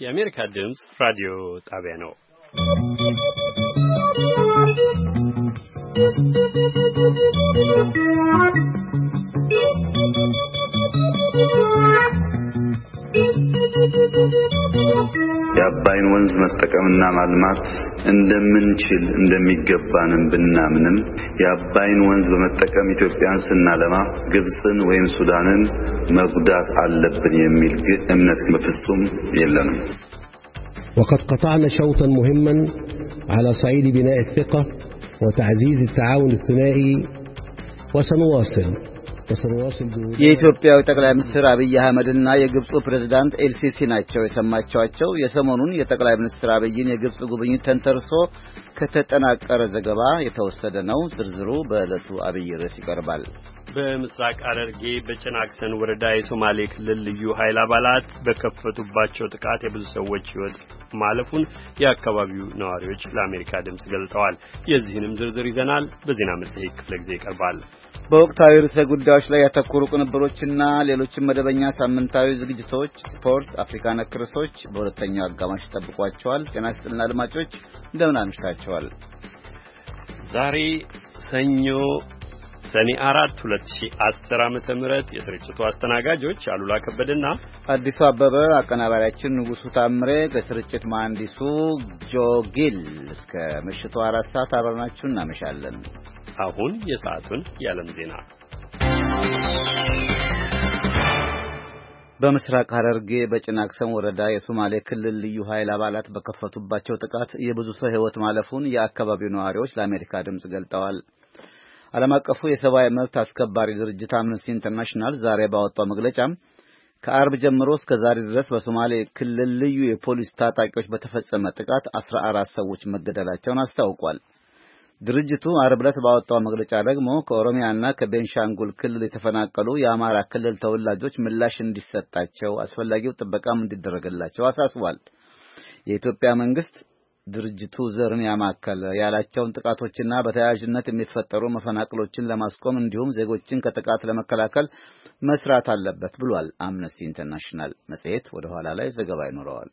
የአሜሪካ ድምጽ ራዲዮ ጣቢያ ነው። የአባይን ወንዝ መጠቀምና ማልማት እንደምንችል እንደሚገባንም ብናምንም የአባይን ወንዝ በመጠቀም ኢትዮጵያን ስናለማ ግብጽን ወይም ሱዳንን መጉዳት አለብን የሚል እምነት በፍጹም የለንም። وقد قطعنا شوطا مهما على صعيد بناء الثقة وتعزيز التعاون الثنائي وسنواصل የኢትዮጵያው ጠቅላይ ሚኒስትር አብይ አህመድና የግብፁ ፕሬዝዳንት ኤልሲሲ ናቸው የሰማችኋቸው። የሰሞኑን የጠቅላይ ሚኒስትር አብይን የግብፅ ጉብኝት ተንተርሶ ከተጠናቀረ ዘገባ የተወሰደ ነው። ዝርዝሩ በዕለቱ አብይ ርዕስ ይቀርባል። በምስራቅ ሐረርጌ በጭናክሰን ወረዳ የሶማሌ ክልል ልዩ ኃይል አባላት በከፈቱባቸው ጥቃት የብዙ ሰዎች ሕይወት ማለፉን የአካባቢው ነዋሪዎች ለአሜሪካ ድምጽ ገልጠዋል። የዚህንም ዝርዝር ይዘናል። በዜና መጽሔት ክፍለ ጊዜ ይቀርባል። በወቅታዊ ርዕሰ ጉዳዮች ላይ ያተኮሩ ቅንብሮችና ሌሎችም መደበኛ ሳምንታዊ ዝግጅቶች፣ ስፖርት፣ አፍሪካ ነክ ርዕሶች በሁለተኛው አጋማሽ ተጠብቋቸዋል። ጤና ይስጥልና አድማጮች እንደምን አምሽታችኋል? ዛሬ ሰኞ ሰኔ 4 2010 ዓመተ ምህረት የስርጭቱ አስተናጋጆች አሉላ ከበደና አዲሱ አበበ፣ አቀናባሪያችን ንጉሱ ታምሬ፣ ከስርጭት መሐንዲሱ ጆጊል እስከ ምሽቱ 4 ሰዓት አብረናችሁ እናመሻለን። አሁን የሰዓቱን የዓለም ዜና። በምስራቅ ሐረርጌ በጭናክሰን ወረዳ የሶማሌ ክልል ልዩ ኃይል አባላት በከፈቱባቸው ጥቃት የብዙ ሰው ሕይወት ማለፉን የአካባቢው ነዋሪዎች ለአሜሪካ ድምጽ ገልጠዋል። ዓለም አቀፉ የሰብአዊ መብት አስከባሪ ድርጅት አምነስቲ ኢንተርናሽናል ዛሬ ባወጣው መግለጫ ከአርብ ጀምሮ እስከ ዛሬ ድረስ በሶማሌ ክልል ልዩ የፖሊስ ታጣቂዎች በተፈጸመ ጥቃት 14 ሰዎች መገደላቸውን አስታውቋል። ድርጅቱ አርብ ዕለት ባወጣው መግለጫ ደግሞ ከኦሮሚያና ከቤንሻንጉል ክልል የተፈናቀሉ የአማራ ክልል ተወላጆች ምላሽ እንዲሰጣቸው አስፈላጊው ጥበቃም እንዲደረግላቸው አሳስቧል። የኢትዮጵያ መንግስት ድርጅቱ ዘርን ያማከለ ያላቸውን ጥቃቶችና በተያያዥነት የሚፈጠሩ መፈናቀሎችን ለማስቆም እንዲሁም ዜጎችን ከጥቃት ለመከላከል መስራት አለበት ብሏል። አምነስቲ ኢንተርናሽናል መጽሔት ወደ ኋላ ላይ ዘገባ ይኖረዋል።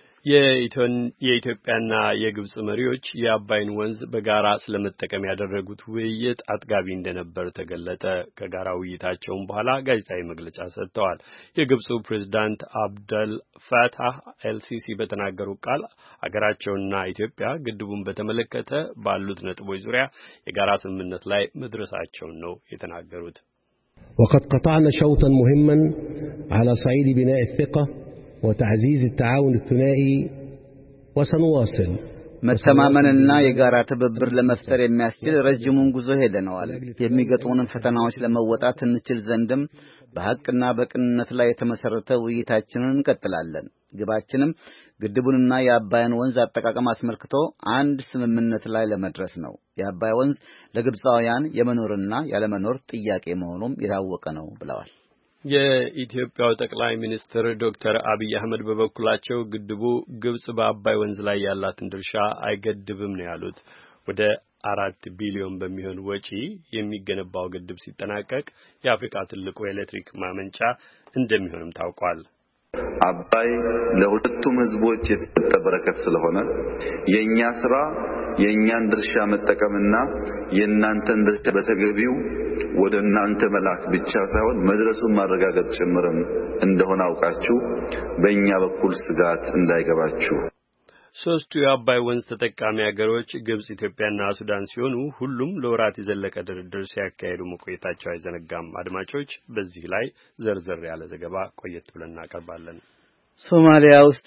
የኢትዮጵያና የግብጽ መሪዎች የአባይን ወንዝ በጋራ ስለመጠቀም ያደረጉት ውይይት አጥጋቢ እንደነበር ተገለጠ። ከጋራ ውይይታቸውም በኋላ ጋዜጣዊ መግለጫ ሰጥተዋል። የግብጹ ፕሬዝዳንት አብደል ፋታህ ኤልሲሲ በተናገሩ ቃል አገራቸውና ኢትዮጵያ ግድቡን በተመለከተ ባሉት ነጥቦች ዙሪያ የጋራ ስምምነት ላይ መድረሳቸውን ነው የተናገሩት። وقد قطعنا شوطا مهما على صعيد بناء الثقة وتعزيز التعاون الثنائي وسنواصل መተማመንና የጋራ ትብብር ለመፍጠር የሚያስችል ረጅሙን ጉዞ ሄደናል። የሚገጥሙንን ፈተናዎች ለመወጣት እንችል ዘንድም በሐቅና በቅንነት ላይ የተመሰረተ ውይይታችንን እንቀጥላለን። ግባችንም ግድቡንና የአባይን ወንዝ አጠቃቀም አስመልክቶ አንድ ስምምነት ላይ ለመድረስ ነው። የአባይ ወንዝ ለግብፃውያን የመኖርና ያለመኖር ጥያቄ መሆኑም የታወቀ ነው ብለዋል። የኢትዮጵያው ጠቅላይ ሚኒስትር ዶክተር አብይ አህመድ በበኩላቸው ግድቡ ግብጽ በአባይ ወንዝ ላይ ያላትን ድርሻ አይገድብም ነው ያሉት። ወደ 4 ቢሊዮን በሚሆን ወጪ የሚገነባው ግድብ ሲጠናቀቅ የአፍሪካ ትልቁ ኤሌክትሪክ ማመንጫ እንደሚሆንም ታውቋል። አባይ ለሁለቱም ህዝቦች የተሰጠ በረከት ስለሆነ የኛ ስራ የኛን ድርሻ መጠቀምና የናንተን ድርሻ በተገቢው ወደ እናንተ መላክ ብቻ ሳይሆን መድረሱን ማረጋገጥ ጭምርም እንደሆነ አውቃችሁ በእኛ በኩል ስጋት እንዳይገባችሁ። ሶስቱ የአባይ ወንዝ ተጠቃሚ ሀገሮች ግብጽ፣ ኢትዮጵያና ሱዳን ሲሆኑ ሁሉም ለወራት የዘለቀ ድርድር ሲያካሂዱ መቆየታቸው አይዘነጋም። አድማጮች፣ በዚህ ላይ ዘርዘር ያለ ዘገባ ቆየት ብለን እናቀርባለን። ሶማሊያ ውስጥ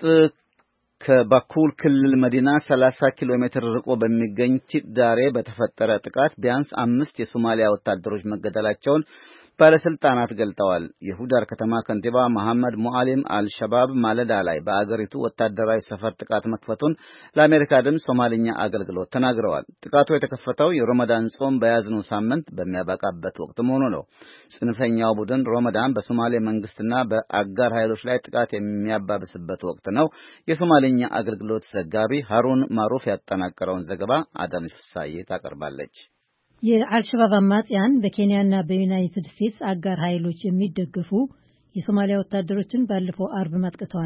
ከባኩል ክልል መዲና 30 ኪሎ ሜትር ርቆ በሚገኝ ቲዳሬ በተፈጠረ ጥቃት ቢያንስ 5 የሶማሊያ ወታደሮች መገደላቸውን ባለስልጣናት ገልጠዋል። የሁዳር ከተማ ከንቲባ መሐመድ ሙአሊም አልሸባብ ማለዳ ላይ በአገሪቱ ወታደራዊ ሰፈር ጥቃት መክፈቱን ለአሜሪካ ድምፅ ሶማሊኛ አገልግሎት ተናግረዋል። ጥቃቱ የተከፈተው የረመዳን ጾም በያዝነው ሳምንት በሚያበቃበት ወቅት መሆኑ ነው። ጽንፈኛው ቡድን ረመዳን በሶማሌ መንግስትና በአጋር ኃይሎች ላይ ጥቃት የሚያባብስበት ወቅት ነው። የሶማሊኛ አገልግሎት ዘጋቢ ሃሩን ማሩፍ ያጠናቀረውን ዘገባ አዳነች ፍሳዬ ታቀርባለች። የአልሸባብ አማጽያን በኬንያና በዩናይትድ ስቴትስ አጋር ኃይሎች የሚደገፉ የሶማሊያ ወታደሮችን ባለፈው አርብ ማጥቅተዋል።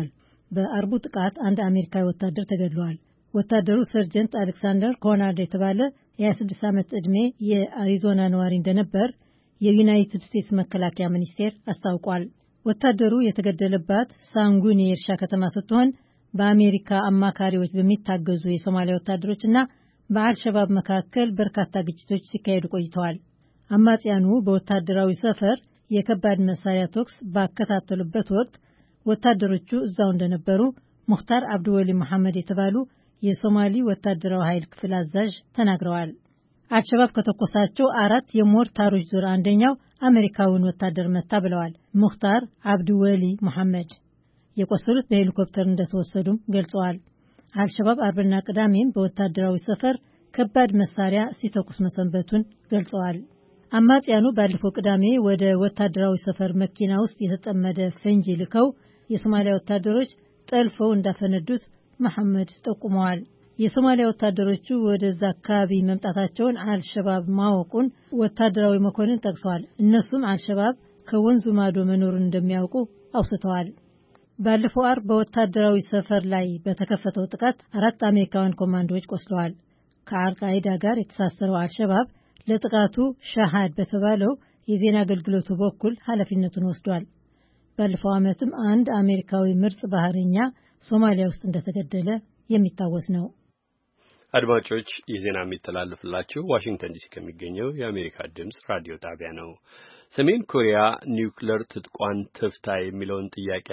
በአርቡ ጥቃት አንድ አሜሪካዊ ወታደር ተገድሏል። ወታደሩ ሰርጀንት አሌክሳንደር ኮናርድ የተባለ የ26 ዓመት ዕድሜ የአሪዞና ነዋሪ እንደነበር የዩናይትድ ስቴትስ መከላከያ ሚኒስቴር አስታውቋል። ወታደሩ የተገደለባት ሳንጉኒ የእርሻ ከተማ ስትሆን በአሜሪካ አማካሪዎች በሚታገዙ የሶማሊያ ወታደሮችና በአልሸባብ መካከል በርካታ ግጭቶች ሲካሄዱ ቆይተዋል። አማጽያኑ በወታደራዊ ሰፈር የከባድ መሳሪያ ተኩስ ባከታተሉበት ወቅት ወታደሮቹ እዛው እንደነበሩ ሙክታር አብዱወሊ መሐመድ የተባሉ የሶማሊ ወታደራዊ ኃይል ክፍል አዛዥ ተናግረዋል። አልሸባብ ከተኮሳቸው 4 የሞርታሮች ዙር አንደኛው አሜሪካዊውን ወታደር መታ ብለዋል ሙክታር አብዱወሊ መሐመድ። የቆሰሉት በሄሊኮፕተር እንደተወሰዱም ገልጸዋል። አልሸባብ አርብና ቅዳሜም በወታደራዊ ሰፈር ከባድ መሳሪያ ሲተኩስ መሰንበቱን ገልጸዋል። አማጽያኑ ባለፈው ቅዳሜ ወደ ወታደራዊ ሰፈር መኪና ውስጥ የተጠመደ ፈንጂ ልከው የሶማሊያ ወታደሮች ጠልፈው እንዳፈነዱት መሐመድ ጠቁመዋል። የሶማሊያ ወታደሮቹ ወደዛ አካባቢ መምጣታቸውን አልሸባብ ማወቁን ወታደራዊ መኮንን ጠቅሰዋል። እነሱም አልሸባብ ከወንዙ ማዶ መኖሩን እንደሚያውቁ አውስተዋል። ባለፈው አርብ በወታደራዊ ሰፈር ላይ በተከፈተው ጥቃት 4 አሜሪካውያን ኮማንዶዎች ቆስለዋል። ከአልቃይዳ ጋር የተሳሰረው አልሸባብ ለጥቃቱ ሻሃድ በተባለው የዜና አገልግሎቱ በኩል ኃላፊነቱን ወስዷል። ባለፈው ዓመትም አንድ አሜሪካዊ ምርጥ ባህረኛ ሶማሊያ ውስጥ እንደተገደለ የሚታወስ ነው። አድማጮች የዜና የሚተላለፍላችሁ ዋሽንግተን ዲሲ ከሚገኘው የአሜሪካ ድምጽ ራዲዮ ጣቢያ ነው። ሰሜን ኮሪያ ኒውክሌር ትጥቋን ትፍታ የሚለውን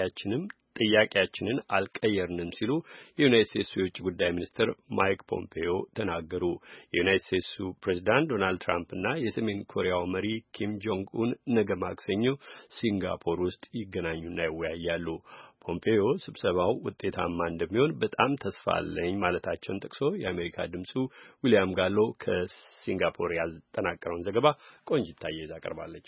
ጥያቄያችንን አልቀየርንም ሲሉ የዩናይትድ ስቴትስ የውጭ ጉዳይ ሚኒስትር ማይክ ፖምፔዮ ተናገሩ። የዩናይትድ ስቴትሱ ፕሬዝዳንት ዶናልድ ትራምፕ እና የሰሜን ኮሪያው መሪ ኪም ጆንግ ኡን ነገ ማክሰኞ ሲንጋፖር ውስጥ ይገናኙና ይወያያሉ። ፖምፔዮ ስብሰባው ውጤታማ እንደሚሆን በጣም ተስፋ አለኝ ማለታቸውን ጠቅሶ የአሜሪካ ድምጹ ዊሊያም ጋሎ ከሲንጋፖር ያጠናቀረውን ዘገባ ቆንጅታዬ ይዛ ቀርባለች።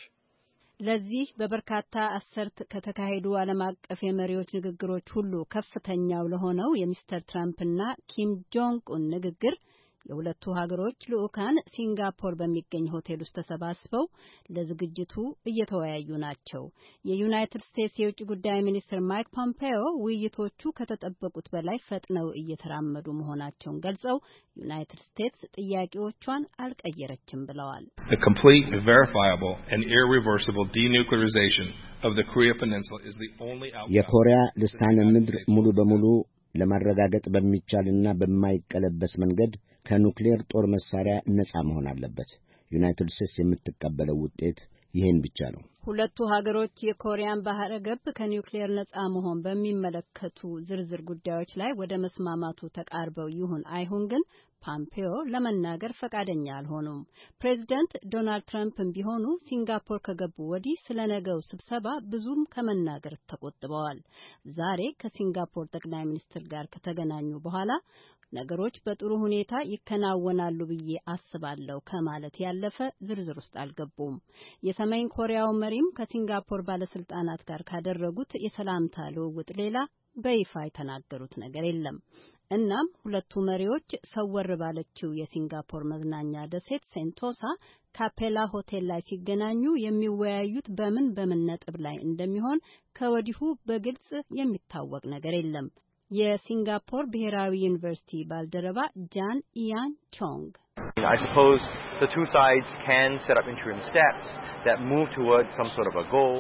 ለዚህ በበርካታ አሰርት ከተካሄዱ ዓለም አቀፍ የመሪዎች ንግግሮች ሁሉ ከፍተኛው ለሆነው የሚስተር ትራምፕና ኪም ጆንግ ኡን ንግግር የሁለቱ ሀገሮች ልዑካን ሲንጋፖር በሚገኝ ሆቴል ውስጥ ተሰባስበው ለዝግጅቱ እየተወያዩ ናቸው። የዩናይትድ ስቴትስ የውጭ ጉዳይ ሚኒስትር ማይክ ፖምፔዮ ውይይቶቹ ከተጠበቁት በላይ ፈጥነው እየተራመዱ መሆናቸውን ገልጸው ዩናይትድ ስቴትስ ጥያቄዎቿን አልቀየረችም ብለዋል። The complete, verifiable and irreversible denuclearization of the Korea Peninsula is the only outcome. የኮሪያ ልሳነ ምድር ሙሉ በሙሉ ለማረጋገጥ በሚቻልና በማይቀለበስ መንገድ ከኑክሌር ጦር መሳሪያ ነፃ መሆን አለበት። ዩናይትድ ስቴትስ የምትቀበለው ውጤት ይሄን ብቻ ነው። ሁለቱ ሀገሮች የኮሪያን ባህረ ገብ ከኒውክሌር ነፃ መሆን በሚመለከቱ ዝርዝር ጉዳዮች ላይ ወደ መስማማቱ ተቃርበው ይሁን አይሁን ግን ፖምፔዮ ለመናገር ፈቃደኛ አልሆኑም። ፕሬዚደንት ዶናልድ ትራምፕም ቢሆኑ ሲንጋፖር ከገቡ ወዲህ ስለነገው ስብሰባ ብዙም ከመናገር ተቆጥበዋል። ዛሬ ከሲንጋፖር ጠቅላይ ሚኒስትር ጋር ከተገናኙ በኋላ ነገሮች በጥሩ ሁኔታ ይከናወናሉ ብዬ አስባለሁ ከማለት ያለፈ ዝርዝር ውስጥ አልገቡም። የሰሜን ኮሪያው መሪም ከሲንጋፖር ባለስልጣናት ጋር ካደረጉት የሰላምታ ልውውጥ ሌላ በይፋ የተናገሩት ነገር የለም። እናም ሁለቱ መሪዎች ሰወር ባለችው የሲንጋፖር መዝናኛ ደሴት ሴንቶሳ ካፔላ ሆቴል ላይ ሲገናኙ የሚወያዩት በምን ነጥብ ላይ እንደሚሆን ከወዲሁ በግልጽ የሚታወቅ ነገር የለም። የሲንጋፖር ብሔራዊ ዩኒቨርሲቲ ባልደረባ ጃን ኢያን ቾንግ I suppose the two sides can set up interim steps that move towards some sort of a goal.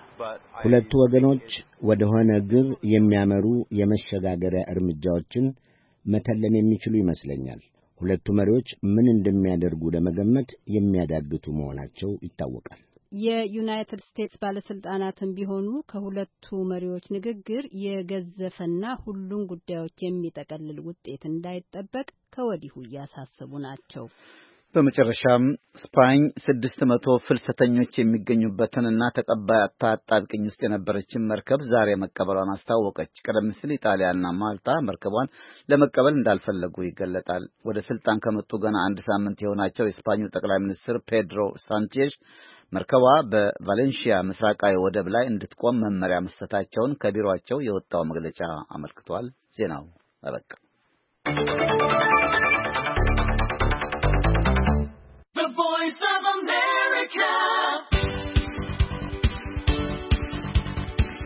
ሁለቱ ወገኖች ወደ ሆነ ግብ የሚያመሩ የመሸጋገሪያ እርምጃዎችን መተለም የሚችሉ ይመስለኛል። ሁለቱ መሪዎች ምን እንደሚያደርጉ ለመገመት የሚያዳግቱ መሆናቸው ይታወቃል። የዩናይትድ ስቴትስ ባለስልጣናትም ቢሆኑ ከሁለቱ መሪዎች ንግግር የገዘፈና ሁሉን ጉዳዮች የሚጠቀልል ውጤት እንዳይጠበቅ ከወዲሁ እያሳሰቡ ናቸው። በመጨረሻም ስፓኝ 600 ፍልሰተኞች የሚገኙበትንና ተቀባይ አጣብቂኝ ውስጥ የነበረችን መርከብ ዛሬ መቀበሏን አስታወቀች። ቀደም ሲል ኢጣሊያና ማልታ መርከቧን ለመቀበል እንዳልፈለጉ ይገለጣል። ወደ ስልጣን ከመጡ ገና አንድ ሳምንት የሆናቸው የስፓኙ ጠቅላይ ሚኒስትር ፔድሮ ሳንቼዝ መርከቧ በቫሌንሺያ ምስራቃዊ ወደብ ላይ እንድትቆም መመሪያ መስጠታቸውን ከቢሮአቸው የወጣው መግለጫ አመልክቷል። ዜናው አበቃ።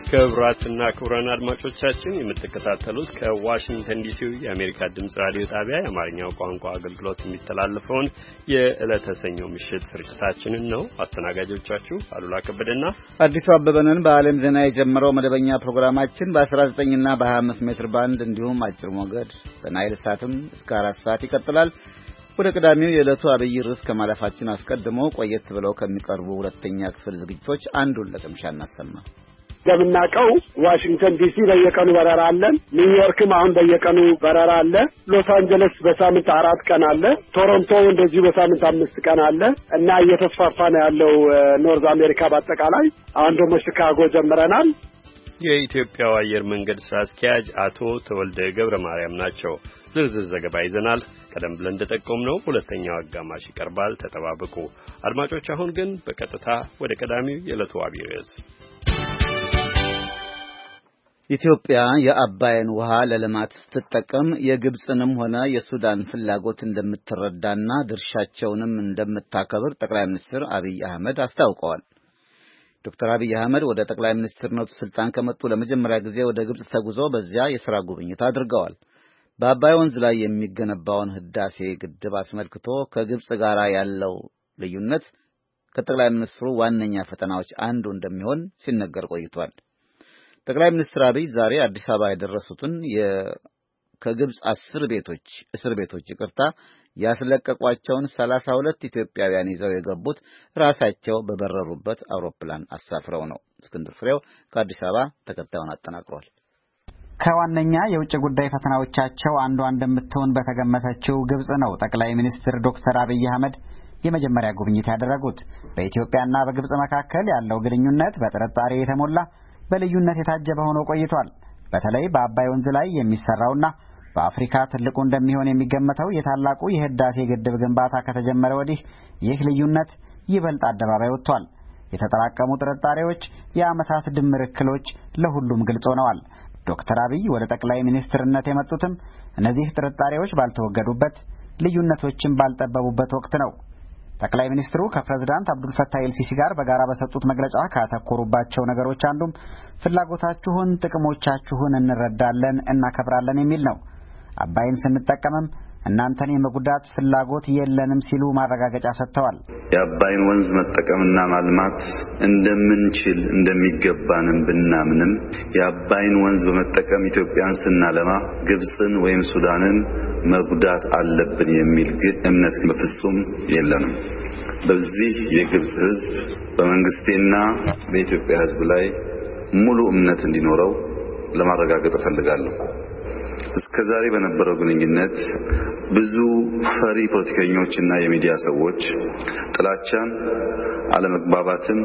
ክቡራትና ክቡራን አድማጮቻችን የምትከታተሉት ከዋሽንግተን ዲሲው የአሜሪካ ድምጽ ራዲዮ ጣቢያ የአማርኛው ቋንቋ አገልግሎት የሚተላለፈውን የዕለተ ሰኞ ምሽት ስርጭታችንን ነው። አስተናጋጆቻችሁ አሉላ ከበደና አዲሱ አበበንን በዓለም ዜና የጀመረው መደበኛ ፕሮግራማችን በ19 እና በ25 ሜትር ባንድ እንዲሁም አጭር ሞገድ በናይል ሳትም እስከ 4 ሰዓት ይቀጥላል። ወደ ቀዳሚው የዕለቱ አብይ ርዕስ ከማለፋችን አስቀድሞ ቆየት ብለው ከሚቀርቡ ሁለተኛ ክፍል ዝግጅቶች አንዱን ለቅምሻ እናሰማ። እንደምናውቀው ዋሽንግተን ዲሲ በየቀኑ በረራ አለ። ኒውዮርክም አሁን በየቀኑ በረራ አለ። ሎስ አንጀለስ በሳምንት 4 ቀን አለ። ቶሮንቶ እንደዚሁ በሳምንት 5 ቀን አለ እና እየተስፋፋ ነው ያለው ኖርዝ አሜሪካ በአጠቃላይ። አሁን ደግሞ ሺካጎ ጀምረናል። የኢትዮጵያው አየር መንገድ ስራ አስኪያጅ አቶ ተወልደ ገብረ ማርያም ናቸው። ዝርዝር ዘገባ ይዘናል። ቀደም ብለን እንደጠቆምነው ሁለተኛው አጋማሽ ይቀርባል። ተጠባበቁ አድማጮች። አሁን ግን በቀጥታ ወደ ቀዳሚው የዕለቱ አብይ ርዕስ። ኢትዮጵያ የአባይን ውሃ ለልማት ስትጠቀም የግብጽንም ሆነ የሱዳን ፍላጎት እንደምትረዳና ድርሻቸውንም እንደምታከብር ጠቅላይ ሚኒስትር አብይ አህመድ አስታውቀዋል። ዶክተር አብይ አህመድ ወደ ጠቅላይ ሚኒስትርነቱ ስልጣን ከመጡ ለመጀመሪያ ጊዜ ወደ ግብጽ ተጉዘው በዚያ የሥራ ጉብኝት አድርገዋል። በአባይ ወንዝ ላይ የሚገነባውን ህዳሴ ግድብ አስመልክቶ ከግብጽ ጋር ያለው ልዩነት ከጠቅላይ ሚኒስትሩ ዋነኛ ፈተናዎች አንዱ እንደሚሆን ሲነገር ቆይቷል። ጠቅላይ ሚኒስትር አብይ ዛሬ አዲስ አበባ የደረሱትን ከግብጽ እስር ቤቶች ያስለቀቋቸውን 32 ኢትዮጵያውያን ይዘው የገቡት ራሳቸው በበረሩበት አውሮፕላን አሳፍረው ነው። እስክንድር ፍሬው ከአዲስ አበባ ተከታዩን አጠናቅሯል። ከዋነኛ የውጭ ጉዳይ ፈተናዎቻቸው አንዷ እንደምትሆን በተገመተችው ግብጽ ነው ጠቅላይ ሚኒስትር ዶክተር አብይ አህመድ የመጀመሪያ ጉብኝት ያደረጉት። በኢትዮጵያና በግብጽ መካከል ያለው ግንኙነት በጥርጣሬ የተሞላ በልዩነት የታጀበ ሆኖ ቆይቷል። በተለይ በአባይ ወንዝ ላይ የሚሰራውና በአፍሪካ ትልቁ እንደሚሆን የሚገመተው የታላቁ የህዳሴ ግድብ ግንባታ ከተጀመረ ወዲህ ይህ ልዩነት ይበልጥ አደባባይ ወጥቷል። የተጠራቀሙ ጥርጣሬዎች፣ የዓመታት ድምር እክሎች ለሁሉም ግልጽ ሆነዋል። ዶክተር አብይ ወደ ጠቅላይ ሚኒስትርነት የመጡትም እነዚህ ጥርጣሬዎች ባልተወገዱበት፣ ልዩነቶችን ባልጠበቡበት ወቅት ነው። ጠቅላይ ሚኒስትሩ ከፕሬዝዳንት አብዱል ፈታህ ኤልሲሲ ጋር በጋራ በሰጡት መግለጫ ካተኮሩባቸው ነገሮች አንዱም ፍላጎታችሁን፣ ጥቅሞቻችሁን እንረዳለን፣ እናከብራለን የሚል ነው። አባይን ስንጠቀምም እናንተን የመጉዳት ፍላጎት የለንም ሲሉ ማረጋገጫ ሰጥተዋል። የአባይን ወንዝ መጠቀምና ማልማት እንደምንችል እንደሚገባንም ብናምንም የአባይን ወንዝ በመጠቀም ኢትዮጵያን ስናለማ ግብጽን ወይም ሱዳንን መጉዳት አለብን የሚል እምነት በፍጹም የለንም። በዚህ የግብጽ ሕዝብ በመንግስቴና በኢትዮጵያ ሕዝብ ላይ ሙሉ እምነት እንዲኖረው ለማረጋገጥ እፈልጋለሁ። እስከዛሬ በነበረው ግንኙነት ብዙ ፈሪ ፖለቲከኞችና የሚዲያ ሰዎች ጥላቻን፣ አለመግባባትን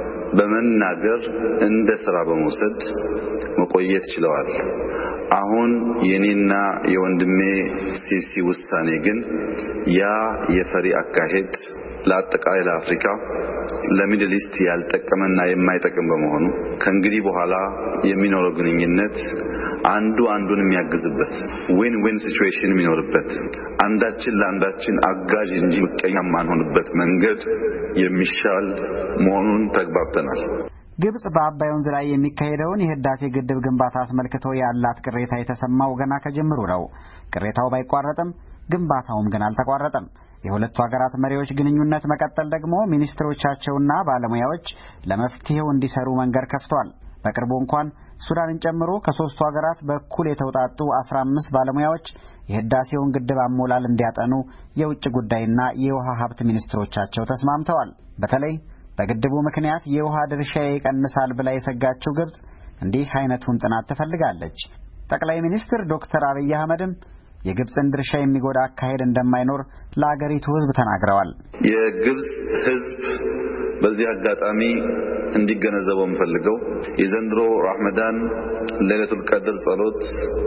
በመናገር እንደ ሥራ በመውሰድ መቆየት ችለዋል። አሁን የኔና የወንድሜ ሲሲ ውሳኔ ግን ያ የፈሪ አካሄድ ለአጠቃላይ ለአፍሪካ ለሚድል ኢስት ያልጠቀመና የማይጠቅም በመሆኑ ከእንግዲህ በኋላ የሚኖረው ግንኙነት አንዱ አንዱን የሚያግዝበት ዊን ዊን ሲቹዌሽን የሚኖርበት አንዳችን ለአንዳችን አጋዥ እንጂ ምቀኛ ማንሆንበት መንገድ የሚሻል መሆኑን ተግባብተናል። ግብጽ በአባይ ወንዝ ላይ የሚካሄደውን የህዳሴ ግድብ ግንባታ አስመልክቶ ያላት ቅሬታ የተሰማው ገና ከጅምሩ ነው። ቅሬታው ባይቋረጥም ግንባታውም ገና አልተቋረጠም። የሁለቱ ሀገራት መሪዎች ግንኙነት መቀጠል ደግሞ ሚኒስትሮቻቸውና ባለሙያዎች ለመፍትሄው እንዲሰሩ መንገድ ከፍቷል። በቅርቡ እንኳን ሱዳንን ጨምሮ ከ3ቱ ሀገራት በኩል የተውጣጡ 15 ባለሙያዎች የህዳሴውን ግድብ አሞላል እንዲያጠኑ የውጭ ጉዳይና የውሃ ሀብት ሚኒስትሮቻቸው ተስማምተዋል። በተለይ በግድቡ ምክንያት የውሃ ድርሻ ይቀንሳል ብላ የሰጋችው ግብጽ እንዲህ አይነቱን ጥናት ትፈልጋለች። ጠቅላይ ሚኒስትር ዶክተር አብይ አህመድም የግብጽን ድርሻ የሚጎዳ አካሄድ እንደማይኖር ለአገሪቱ ህዝብ ተናግረዋል። የግብጽ ህዝብ በዚህ አጋጣሚ እንዲገነዘበው የምፈልገው የዘንድሮ ረመዳን ለይለቱል ቀድር ጸሎት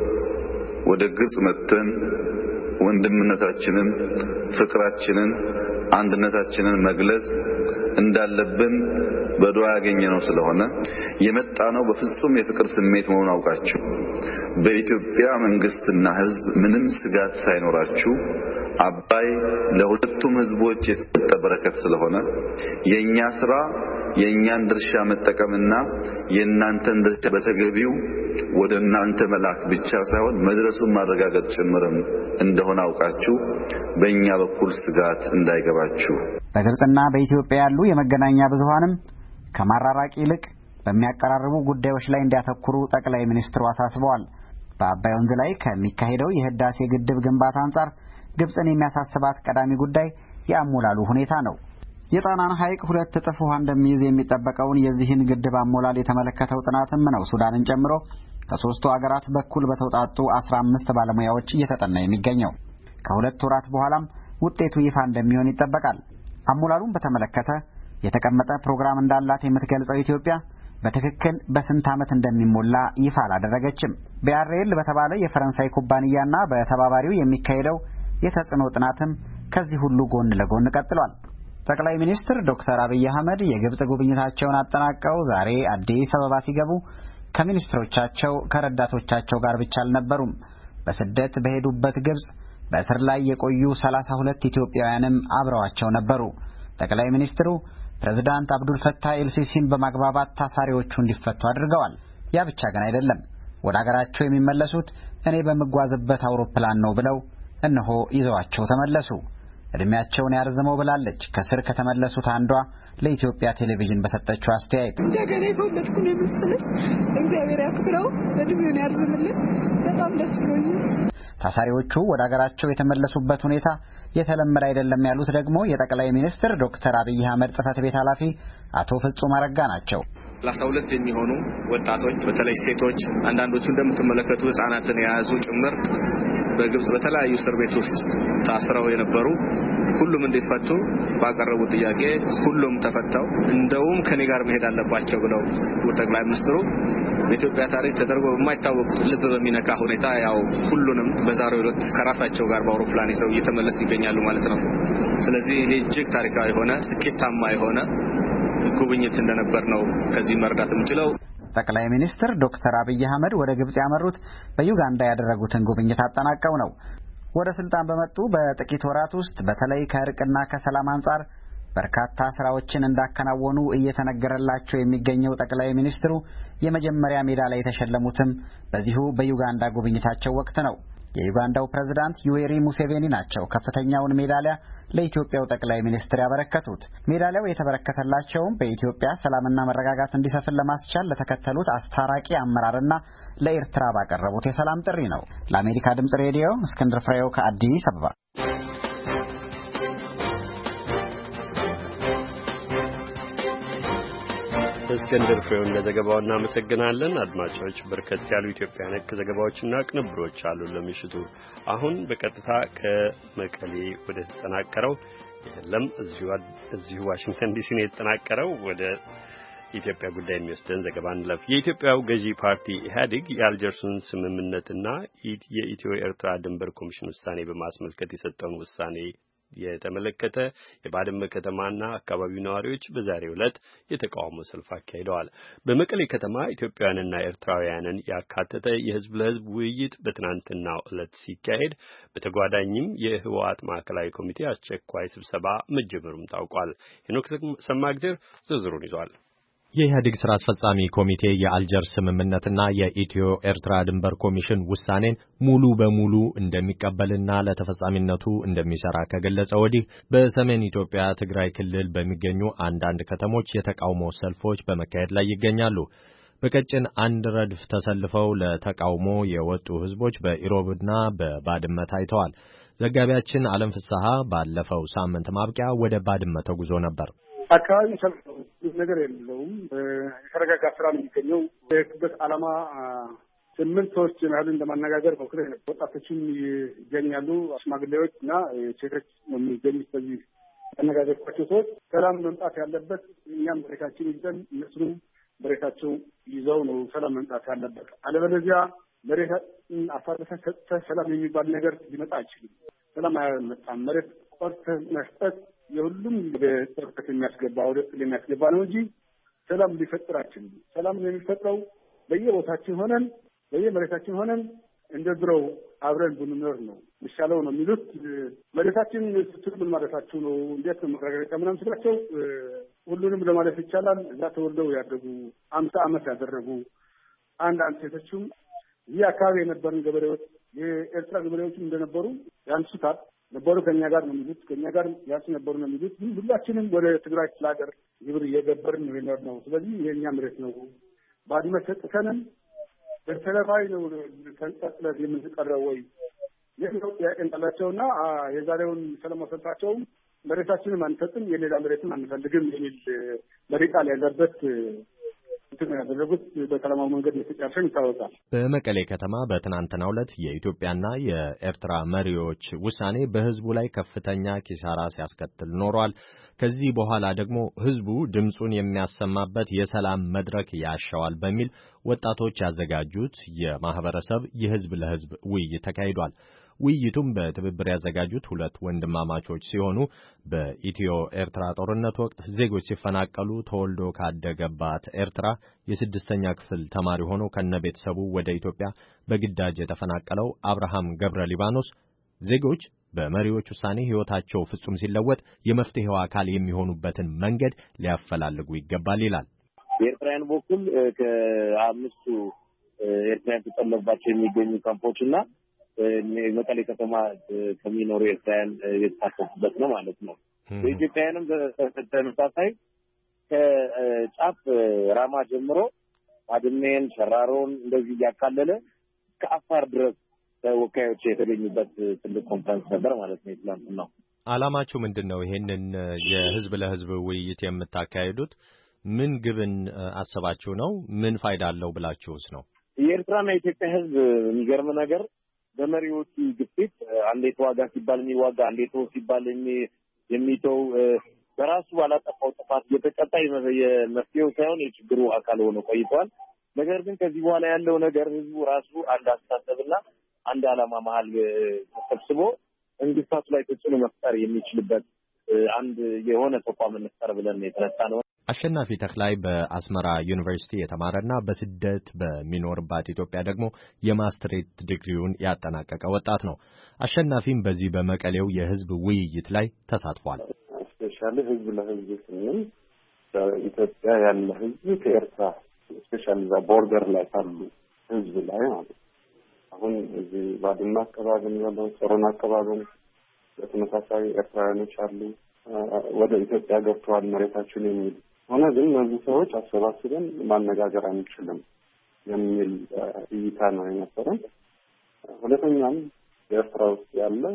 ወደ ግብጽ መጥተን ወንድምነታችንን፣ ፍቅራችንን፣ አንድነታችንን መግለጽ እንዳለብን በዱዓ ያገኘነው ስለሆነ የመጣነው በፍጹም የፍቅር ስሜት መሆኑን አውቃችሁ በኢትዮጵያ መንግስትና ህዝብ ምንም ስጋት ሳይኖራችሁ አባይ ለሁለቱም ህዝቦች የተሰጠ በረከት ስለሆነ የኛ ስራ የእኛን ድርሻ መጠቀምና የእናንተን ድርሻ በተገቢው ወደ እናንተ መላክ ብቻ ሳይሆን መድረሱን ማረጋገጥ ጭምርም እንደሆነ አውቃችሁ በእኛ በኩል ስጋት እንዳይገባችሁ። በግብጽና በኢትዮጵያ ያሉ የመገናኛ ብዙሃንም ከማራራቅ ይልቅ በሚያቀራርቡ ጉዳዮች ላይ እንዲያተኩሩ ጠቅላይ ሚኒስትሩ አሳስበዋል። በአባይ ወንዝ ላይ ከሚካሄደው የህዳሴ ግድብ ግንባታ አንጻር ግብጽን የሚያሳስባት ቀዳሚ ጉዳይ የአሞላሉ ሁኔታ ነው። የጣናን ሐይቅ 2 እጥፍ ውሃ እንደሚይዝ የሚጠበቀውን የዚህን ግድብ አሞላል የተመለከተው ጥናትም ነው ሱዳንን ጨምሮ ከ3 ሀገራት በኩል በተውጣጡ 15 ባለሙያዎች እየተጠና የሚገኘው። ከ2 ወራት በኋላም ውጤቱ ይፋ እንደሚሆን ይጠበቃል። አሞላሉን በተመለከተ የተቀመጠ ፕሮግራም እንዳላት የምትገልጸው ኢትዮጵያ በትክክል በስንት ዓመት እንደሚሞላ ይፋ አላደረገችም። ቢአርኤል በተባለ የፈረንሳይ ኩባንያና በተባባሪው የሚካሄደው የተጽዕኖ ጥናትም ከዚህ ሁሉ ጎን ለጎን ቀጥሏል። ጠቅላይ ሚኒስትር ዶክተር አብይ አህመድ የግብጽ ጉብኝታቸውን አጠናቀው ዛሬ አዲስ አበባ ሲገቡ ከሚኒስትሮቻቸው ከረዳቶቻቸው ጋር ብቻ አልነበሩም። በስደት በሄዱበት ግብጽ በእስር ላይ የቆዩ 32 ኢትዮጵያውያንም አብረዋቸው ነበሩ። ጠቅላይ ሚኒስትሩ ፕሬዝዳንት አብዱል ፈታህ ኤልሲሲን በማግባባት ታሳሪዎቹ እንዲፈቱ አድርገዋል። ያ ብቻ ግን አይደለም። ወደ አገራቸው የሚመለሱት እኔ በመጓዝበት አውሮፕላን ነው ብለው እነሆ ይዘዋቸው ተመለሱ። እድሜያቸውን ያርዝመው ብላለች ከስር ከተመለሱት አንዷ ለኢትዮጵያ ቴሌቪዥን በሰጠችው አስተያየት። እንደገና የተወለድኩ ነው መሰለኝ። እግዚአብሔር ያክብረው፣ እድሜውን ያርዝምልን። በጣም ደስ ብሎኛል። ታሳሪዎቹ ወደ አገራቸው የተመለሱበት ሁኔታ የተለመደ አይደለም ያሉት ደግሞ የጠቅላይ ሚኒስትር ዶክተር አብይ አህመድ ጽሕፈት ቤት ኃላፊ አቶ ፍጹም አረጋ ናቸው። 32 የሚሆኑ ወጣቶች በተለይ ሴቶች አንዳንዶቹ እንደምትመለከቱ ህፃናትን የያዙ ጭምር በግብጽ በተለያዩ እስር ቤት ውስጥ ታስረው የነበሩ ሁሉም እንዲፈቱ ባቀረቡት ጥያቄ ሁሉም ተፈተው እንደውም ከኔ ጋር መሄድ አለባቸው ብለው ጠቅላይ ሚኒስትሩ በኢትዮጵያ ታሪክ ተደርጎ በማይታወቅ ልብ በሚነካ ሁኔታ ያው ሁሉንም በዛሬው ዕለት ከራሳቸው ጋር በአውሮፕላን ይዘው እየተመለሱ ይገኛሉ ማለት ነው። ስለዚህ ይሄ እጅግ ታሪካዊ የሆነ ስኬታማ የሆነ ጉብኝት እንደነበር ነው ከዚህ መረዳት የምንችለው። ጠቅላይ ሚኒስትር ዶክተር አብይ አህመድ ወደ ግብጽ ያመሩት በዩጋንዳ ያደረጉትን ጉብኝት አጠናቀው ነው። ወደ ስልጣን በመጡ በጥቂት ወራት ውስጥ በተለይ ከእርቅና ከሰላም አንጻር በርካታ ስራዎችን እንዳከናወኑ እየተነገረላቸው የሚገኘው ጠቅላይ ሚኒስትሩ የመጀመሪያ ሜዳሊያ የተሸለሙትም በዚሁ በዩጋንዳ ጉብኝታቸው ወቅት ነው። የዩጋንዳው ፕሬዝዳንት ዩዌሪ ሙሴቬኒ ናቸው ከፍተኛውን ሜዳሊያ ለኢትዮጵያው ጠቅላይ ሚኒስትር ያበረከቱት። ሜዳሊያው የተበረከተላቸውም በኢትዮጵያ ሰላምና መረጋጋት እንዲሰፍን ለማስቻል ለተከተሉት አስታራቂ አመራርና ለኤርትራ ባቀረቡት የሰላም ጥሪ ነው። ለአሜሪካ ድምጽ ሬዲዮ እስክንድር ፍሬው ከአዲስ አበባ። እስክንድር ፍሬው ለዘገባው እናመሰግናለን። አድማጮች በርከት ያሉ ኢትዮጵያ ነክ ዘገባዎችና ቅንብሮች አሉ ለምሽቱ። አሁን በቀጥታ ከመቀሌ ወደ ተጠናቀረው የለም እዚሁ ዋሽንግተን ዲሲ ነው የተጠናቀረው ወደ ኢትዮጵያ ጉዳይ የሚወስደን ዘገባ እንለፍ። የኢትዮጵያው ገዢ ፓርቲ ኢህአዴግ የአልጀርሱን ስምምነትና የኢትዮ ኤርትራ ድንበር ኮሚሽን ውሳኔ በማስመልከት የሰጠውን ውሳኔ የተመለከተ የባድመ ከተማና አካባቢው ነዋሪዎች በዛሬው ዕለት የተቃውሞ ሰልፍ አካሂደዋል። በመቀሌ ከተማ ኢትዮጵያውያንና ኤርትራውያንን ያካተተ የህዝብ ለህዝብ ውይይት በትናንትናው ዕለት ሲካሄድ በተጓዳኝም የህወሓት ማዕከላዊ ኮሚቴ አስቸኳይ ስብሰባ መጀመሩም ታውቋል። ሄኖክ ሰማግዜር ዝርዝሩን ይዟል። የኢህአዴግ ስራ አስፈጻሚ ኮሚቴ የአልጀርስ ስምምነትና የኢትዮ ኤርትራ ድንበር ኮሚሽን ውሳኔን ሙሉ በሙሉ እንደሚቀበልና ለተፈጻሚነቱ እንደሚሰራ ከገለጸ ወዲህ በሰሜን ኢትዮጵያ ትግራይ ክልል በሚገኙ አንዳንድ ከተሞች የተቃውሞ ሰልፎች በመካሄድ ላይ ይገኛሉ። በቀጭን አንድ ረድፍ ተሰልፈው ለተቃውሞ የወጡ ህዝቦች በኢሮብና በባድመ ታይተዋል። ዘጋቢያችን አለም ፍስሐ ባለፈው ሳምንት ማብቂያ ወደ ባድመ ተጉዞ ነበር። አካባቢ ሰልፈው ነገር የለውም። የተረጋጋ ስራ ነው የሚገኘው። የክበት ዓላማ 8 ሰዎች ያህልን ለማነጋገር በኩል ወጣቶችም ይገኛሉ። ሽማግሌዎች እና ሴቶች ነው የሚገኙት። በዚህ ያነጋገርኳቸው ሰዎች ሰላም መምጣት ያለበት እኛም መሬታችን ይዘን እነሱም መሬታቸው ይዘው ነው ሰላም መምጣት ያለበት። አለበለዚያ መሬታችን አሳልፈህ ሰጥተህ ሰላም የሚባል ነገር ሊመጣ አይችልም። ሰላም አይመጣም። መሬት ቆርጠህ መስጠት የሁሉም በጥርቀት የሚያስገባ ወደ የሚያስገባ ነው እንጂ ሰላም ሊፈጥር አይችልም። ሰላም የሚፈጥረው በየቦታችን ሆነን በየመሬታችን ሆነን እንደ ድሮው አብረን ብንኖር ነው የሚሻለው ነው የሚሉት። መሬታችን ስትል ምን ማለታችሁ ነው? እንዴት ነው መረጋገጫ ምናምን ስላቸው ሁሉንም ለማለት ይቻላል እዛ ተወልደው ያደጉ 50 ዓመት ያደረጉ አንዳንድ ሴቶችም ይህ አካባቢ የነበሩን ገበሬዎች የኤርትራ ገበሬዎችም እንደነበሩ ያንሱታል ነበሩ ከኛ ጋር ነው የሚሉት ከኛ ጋር ያንሱ ነበሩ ነው የሚሉት ሁላችንም ወደ ትግራይ ስላገር ግብር እየገበርን ነው የኖርነው ስለዚህ የኛ መሬት ነው ባድመ ተጥተንም በተለፋይ ነው ተንጠጥለት የምንቀረው ወይ የለው ያንጠላቸውና የዛሬውን ሰለሞን ሰጣቸው መሬታችንን አንፈጥም የሌላ መሬትን አንፈልግም የሚል መሪ ቃል ያለበት ያደረጉት በሰላማዊ መንገድ የተጫፈን ይታወቃል። በመቀሌ ከተማ በትናንትናው ዕለት የኢትዮጵያና የኤርትራ መሪዎች ውሳኔ በህዝቡ ላይ ከፍተኛ ኪሳራ ሲያስከትል ኖሯል። ከዚህ በኋላ ደግሞ ህዝቡ ድምጹን የሚያሰማበት የሰላም መድረክ ያሻዋል በሚል ወጣቶች ያዘጋጁት የማህበረሰብ የህዝብ ለህዝብ ውይይት ተካሂዷል። ውይይቱም በትብብር ያዘጋጁት ሁለት ወንድማማቾች ሲሆኑ በኢትዮ ኤርትራ ጦርነት ወቅት ዜጎች ሲፈናቀሉ ተወልዶ ካደገባት ኤርትራ የስድስተኛ ክፍል ተማሪ ሆኖ ከነቤተሰቡ ወደ ኢትዮጵያ በግዳጅ የተፈናቀለው አብርሃም ገብረ ሊባኖስ ዜጎች በመሪዎች ውሳኔ ህይወታቸው ፍጹም ሲለወጥ የመፍትሄው አካል የሚሆኑበትን መንገድ ሊያፈላልጉ ይገባል ይላል። በኤርትራውያን በኩል ከአምስቱ ኤርትራውያን ተጠለባቸው የሚገኙ ካምፖችና መቀሌ ከተማ ከሚኖሩ ኤርትራውያን የተሳተፉበት ነው ማለት ነው። በኢትዮጵያውያንም በተመሳሳይ ከጫፍ ራማ ጀምሮ ባድሜን ሸራሮን እንደዚህ ያካለለ ከአፋር ድረስ ተወካዮች የተገኙበት ትልቅ ኮንፈረንስ ነበር ማለት ነው። ትናንትና ዓላማችሁ ምንድነው? ይሄንን የህዝብ ለህዝብ ውይይት የምታካሂዱት ምን ግብን አስባችሁ ነው? ምን ፋይዳ አለው ብላችሁስ ነው? የኤርትራና የኢትዮጵያ ህዝብ የሚገርም ነገር በመሪዎቹ ግፊት አንዴ ተዋጋ ሲባል የሚዋጋ አንዴ ተው ሲባል የሚተው በራሱ ባላጠፋው ጥፋት እየተቀጣ የመፍትሄው ሳይሆን የችግሩ አካል ሆኖ ቆይቷል። ነገር ግን ከዚህ በኋላ ያለው ነገር ህዝቡ ራሱ አንድ አስተሳሰብና አንድ ዓላማ መሀል ተሰብስቦ መንግስታቱ ላይ ተጽዕኖ መፍጠር የሚችልበት አንድ የሆነ ተቋም እንፍጠር ብለን የተነሳ ነው። አሸናፊ ተክላይ በአስመራ ዩኒቨርሲቲ የተማረና በስደት በሚኖርባት ኢትዮጵያ ደግሞ የማስትሬት ዲግሪውን ያጠናቀቀ ወጣት ነው። አሸናፊም በዚህ በመቀሌው የህዝብ ውይይት ላይ ተሳትፏል። ስፔሻሊ ህዝብ ለህዝብ ስንል በኢትዮጵያ ያለ ህዝብ ከኤርትራ ስፔሻሊ እዛ ቦርደር ላይ ካሉ ህዝብ ላይ ማለት አሁን እዚህ ባድመ አካባቢ ያለው ጾረና አካባቢ በተመሳሳይ ኤርትራውያኖች አሉ ወደ ኢትዮጵያ ገብተዋል መሬታችን የሚል ሆነ ግን እነዚህ ሰዎች አሰባስበን ማነጋገር አንችልም የሚል እይታ ነው የነበረን። ሁለተኛም የኤርትራ ውስጥ ያለ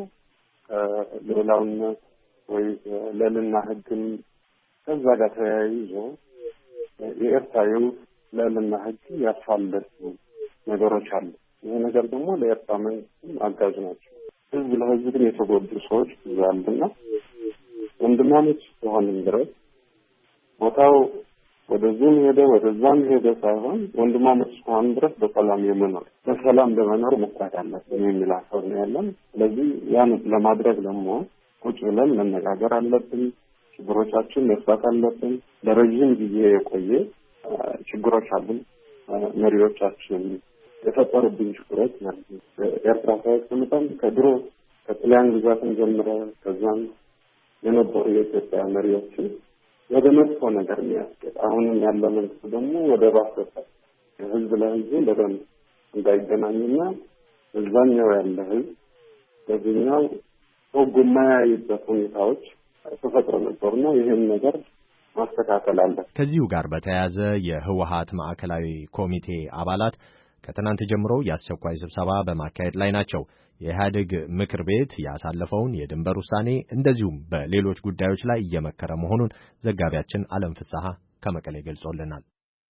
ሌላውነት ወይ ለልና ህግን ከዛ ጋር ተያይዞ የኤርትራ ለልና ህግ ያፋለሱ ነገሮች አሉ። ይሄ ነገር ደግሞ ለኤርትራ መንግስት አጋዥ ናቸው። ህዝብ ለህዝብ ግን የተጎዱ ሰዎች ይዛሉና ወንድማሞች ሆነን ድረስ ቦታው ወደዚህም ወደዛም ሄደ ሳይሆን ወንድማሞች ሆነን ድረስ በሰላም ለመኖር መስራት አለብን የሚል ሀሳብ ነው ያለን። ስለዚህ ያን ለማድረግ ደግሞ ቁጭ ብለን መነጋገር አለብን። ችግሮቻችን መፍታት አለብን። ለረጅም ጊዜ የቆየ ችግሮች አሉ። መሪዎቻችን የፈጠሩብን ችግሮች ማለት ነው። ኤርትራ ሳይቀምጠን ከድሮ ከጣሊያን ግዛትን ጀምሮ ከዛም የነበሩ የኢትዮጵያ መሪዎችን ወደ መጥፎ ነገር የሚያስገድ አሁንም ያለ መንግስት ደግሞ ወደ ባሰፈ ህዝብ ለህዝብ ለደም እንዳይገናኝና እዛኛው ያለ ህዝብ በዚህኛው የማያይበት ሁኔታዎች ተፈጥሮ ነበርና ይህን ነገር ማስተካከል አለ። ከዚሁ ጋር በተያያዘ የህወሓት ማዕከላዊ ኮሚቴ አባላት ከትናንት ጀምሮ የአስቸኳይ ስብሰባ በማካሄድ ላይ ናቸው። የኢህአዴግ ምክር ቤት ያሳለፈውን የድንበር ውሳኔ እንደዚሁም በሌሎች ጉዳዮች ላይ እየመከረ መሆኑን ዘጋቢያችን አለም ፍስሐ ከመቀሌ ገልጾልናል።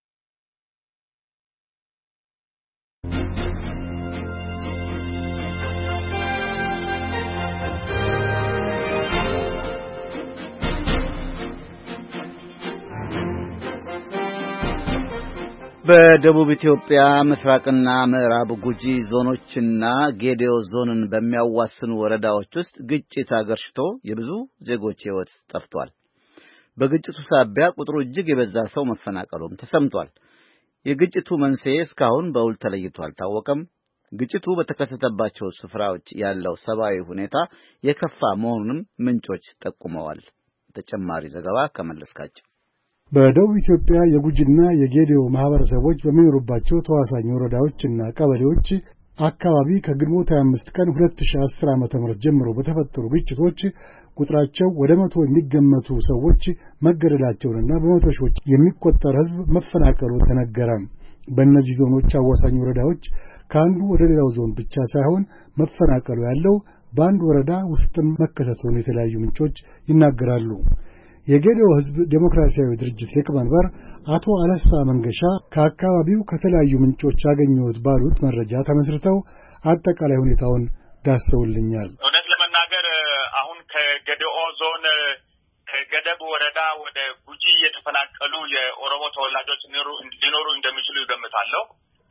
በደቡብ ኢትዮጵያ ምስራቅና ምዕራብ ጉጂ ዞኖችና ጌዴኦ ዞንን በሚያዋስኑ ወረዳዎች ውስጥ ግጭት አገርሽቶ የብዙ ዜጎች ሕይወት ጠፍቷል። በግጭቱ ሳቢያ ቁጥሩ እጅግ የበዛ ሰው መፈናቀሉም ተሰምቷል። የግጭቱ መንስኤ እስካሁን በውል ተለይቶ አልታወቀም። ግጭቱ በተከሰተባቸው ስፍራዎች ያለው ሰብአዊ ሁኔታ የከፋ መሆኑንም ምንጮች ጠቁመዋል። ተጨማሪ ዘገባ ከመለስካቸው በደቡብ ኢትዮጵያ የጉጂና የጌዴኦ ማህበረሰቦች በሚኖሩባቸው ተዋሳኝ ወረዳዎችና ቀበሌዎች አካባቢ ከግንቦት 25 ቀን 2010 ዓ.ም ጀምሮ በተፈጠሩ ግጭቶች ቁጥራቸው ወደ 100 የሚገመቱ ሰዎች መገደላቸውንና በመቶ ሺዎች የሚቆጠር ሕዝብ መፈናቀሉ ተነገረ። በእነዚህ ዞኖች አዋሳኝ ወረዳዎች ከአንዱ ወደ ሌላው ዞን ብቻ ሳይሆን መፈናቀሉ ያለው በአንድ ወረዳ ውስጥም መከሰቱን የተለያዩ ምንጮች ይናገራሉ። የጌዴኦ ሕዝብ ዴሞክራሲያዊ ድርጅት ሊቀመንበር አቶ አለሳ መንገሻ ከአካባቢው ከተለያዩ ምንጮች ያገኙት ባሉት መረጃ ተመስርተው አጠቃላይ ሁኔታውን ዳሰውልኛል። እውነት ለመናገር አሁን ከጌዴኦ ዞን ከገደብ ወረዳ ወደ ጉጂ የተፈናቀሉ የኦሮሞ ተወላጆች ሊኖሩ እንደሚችሉ ይገምታለሁ።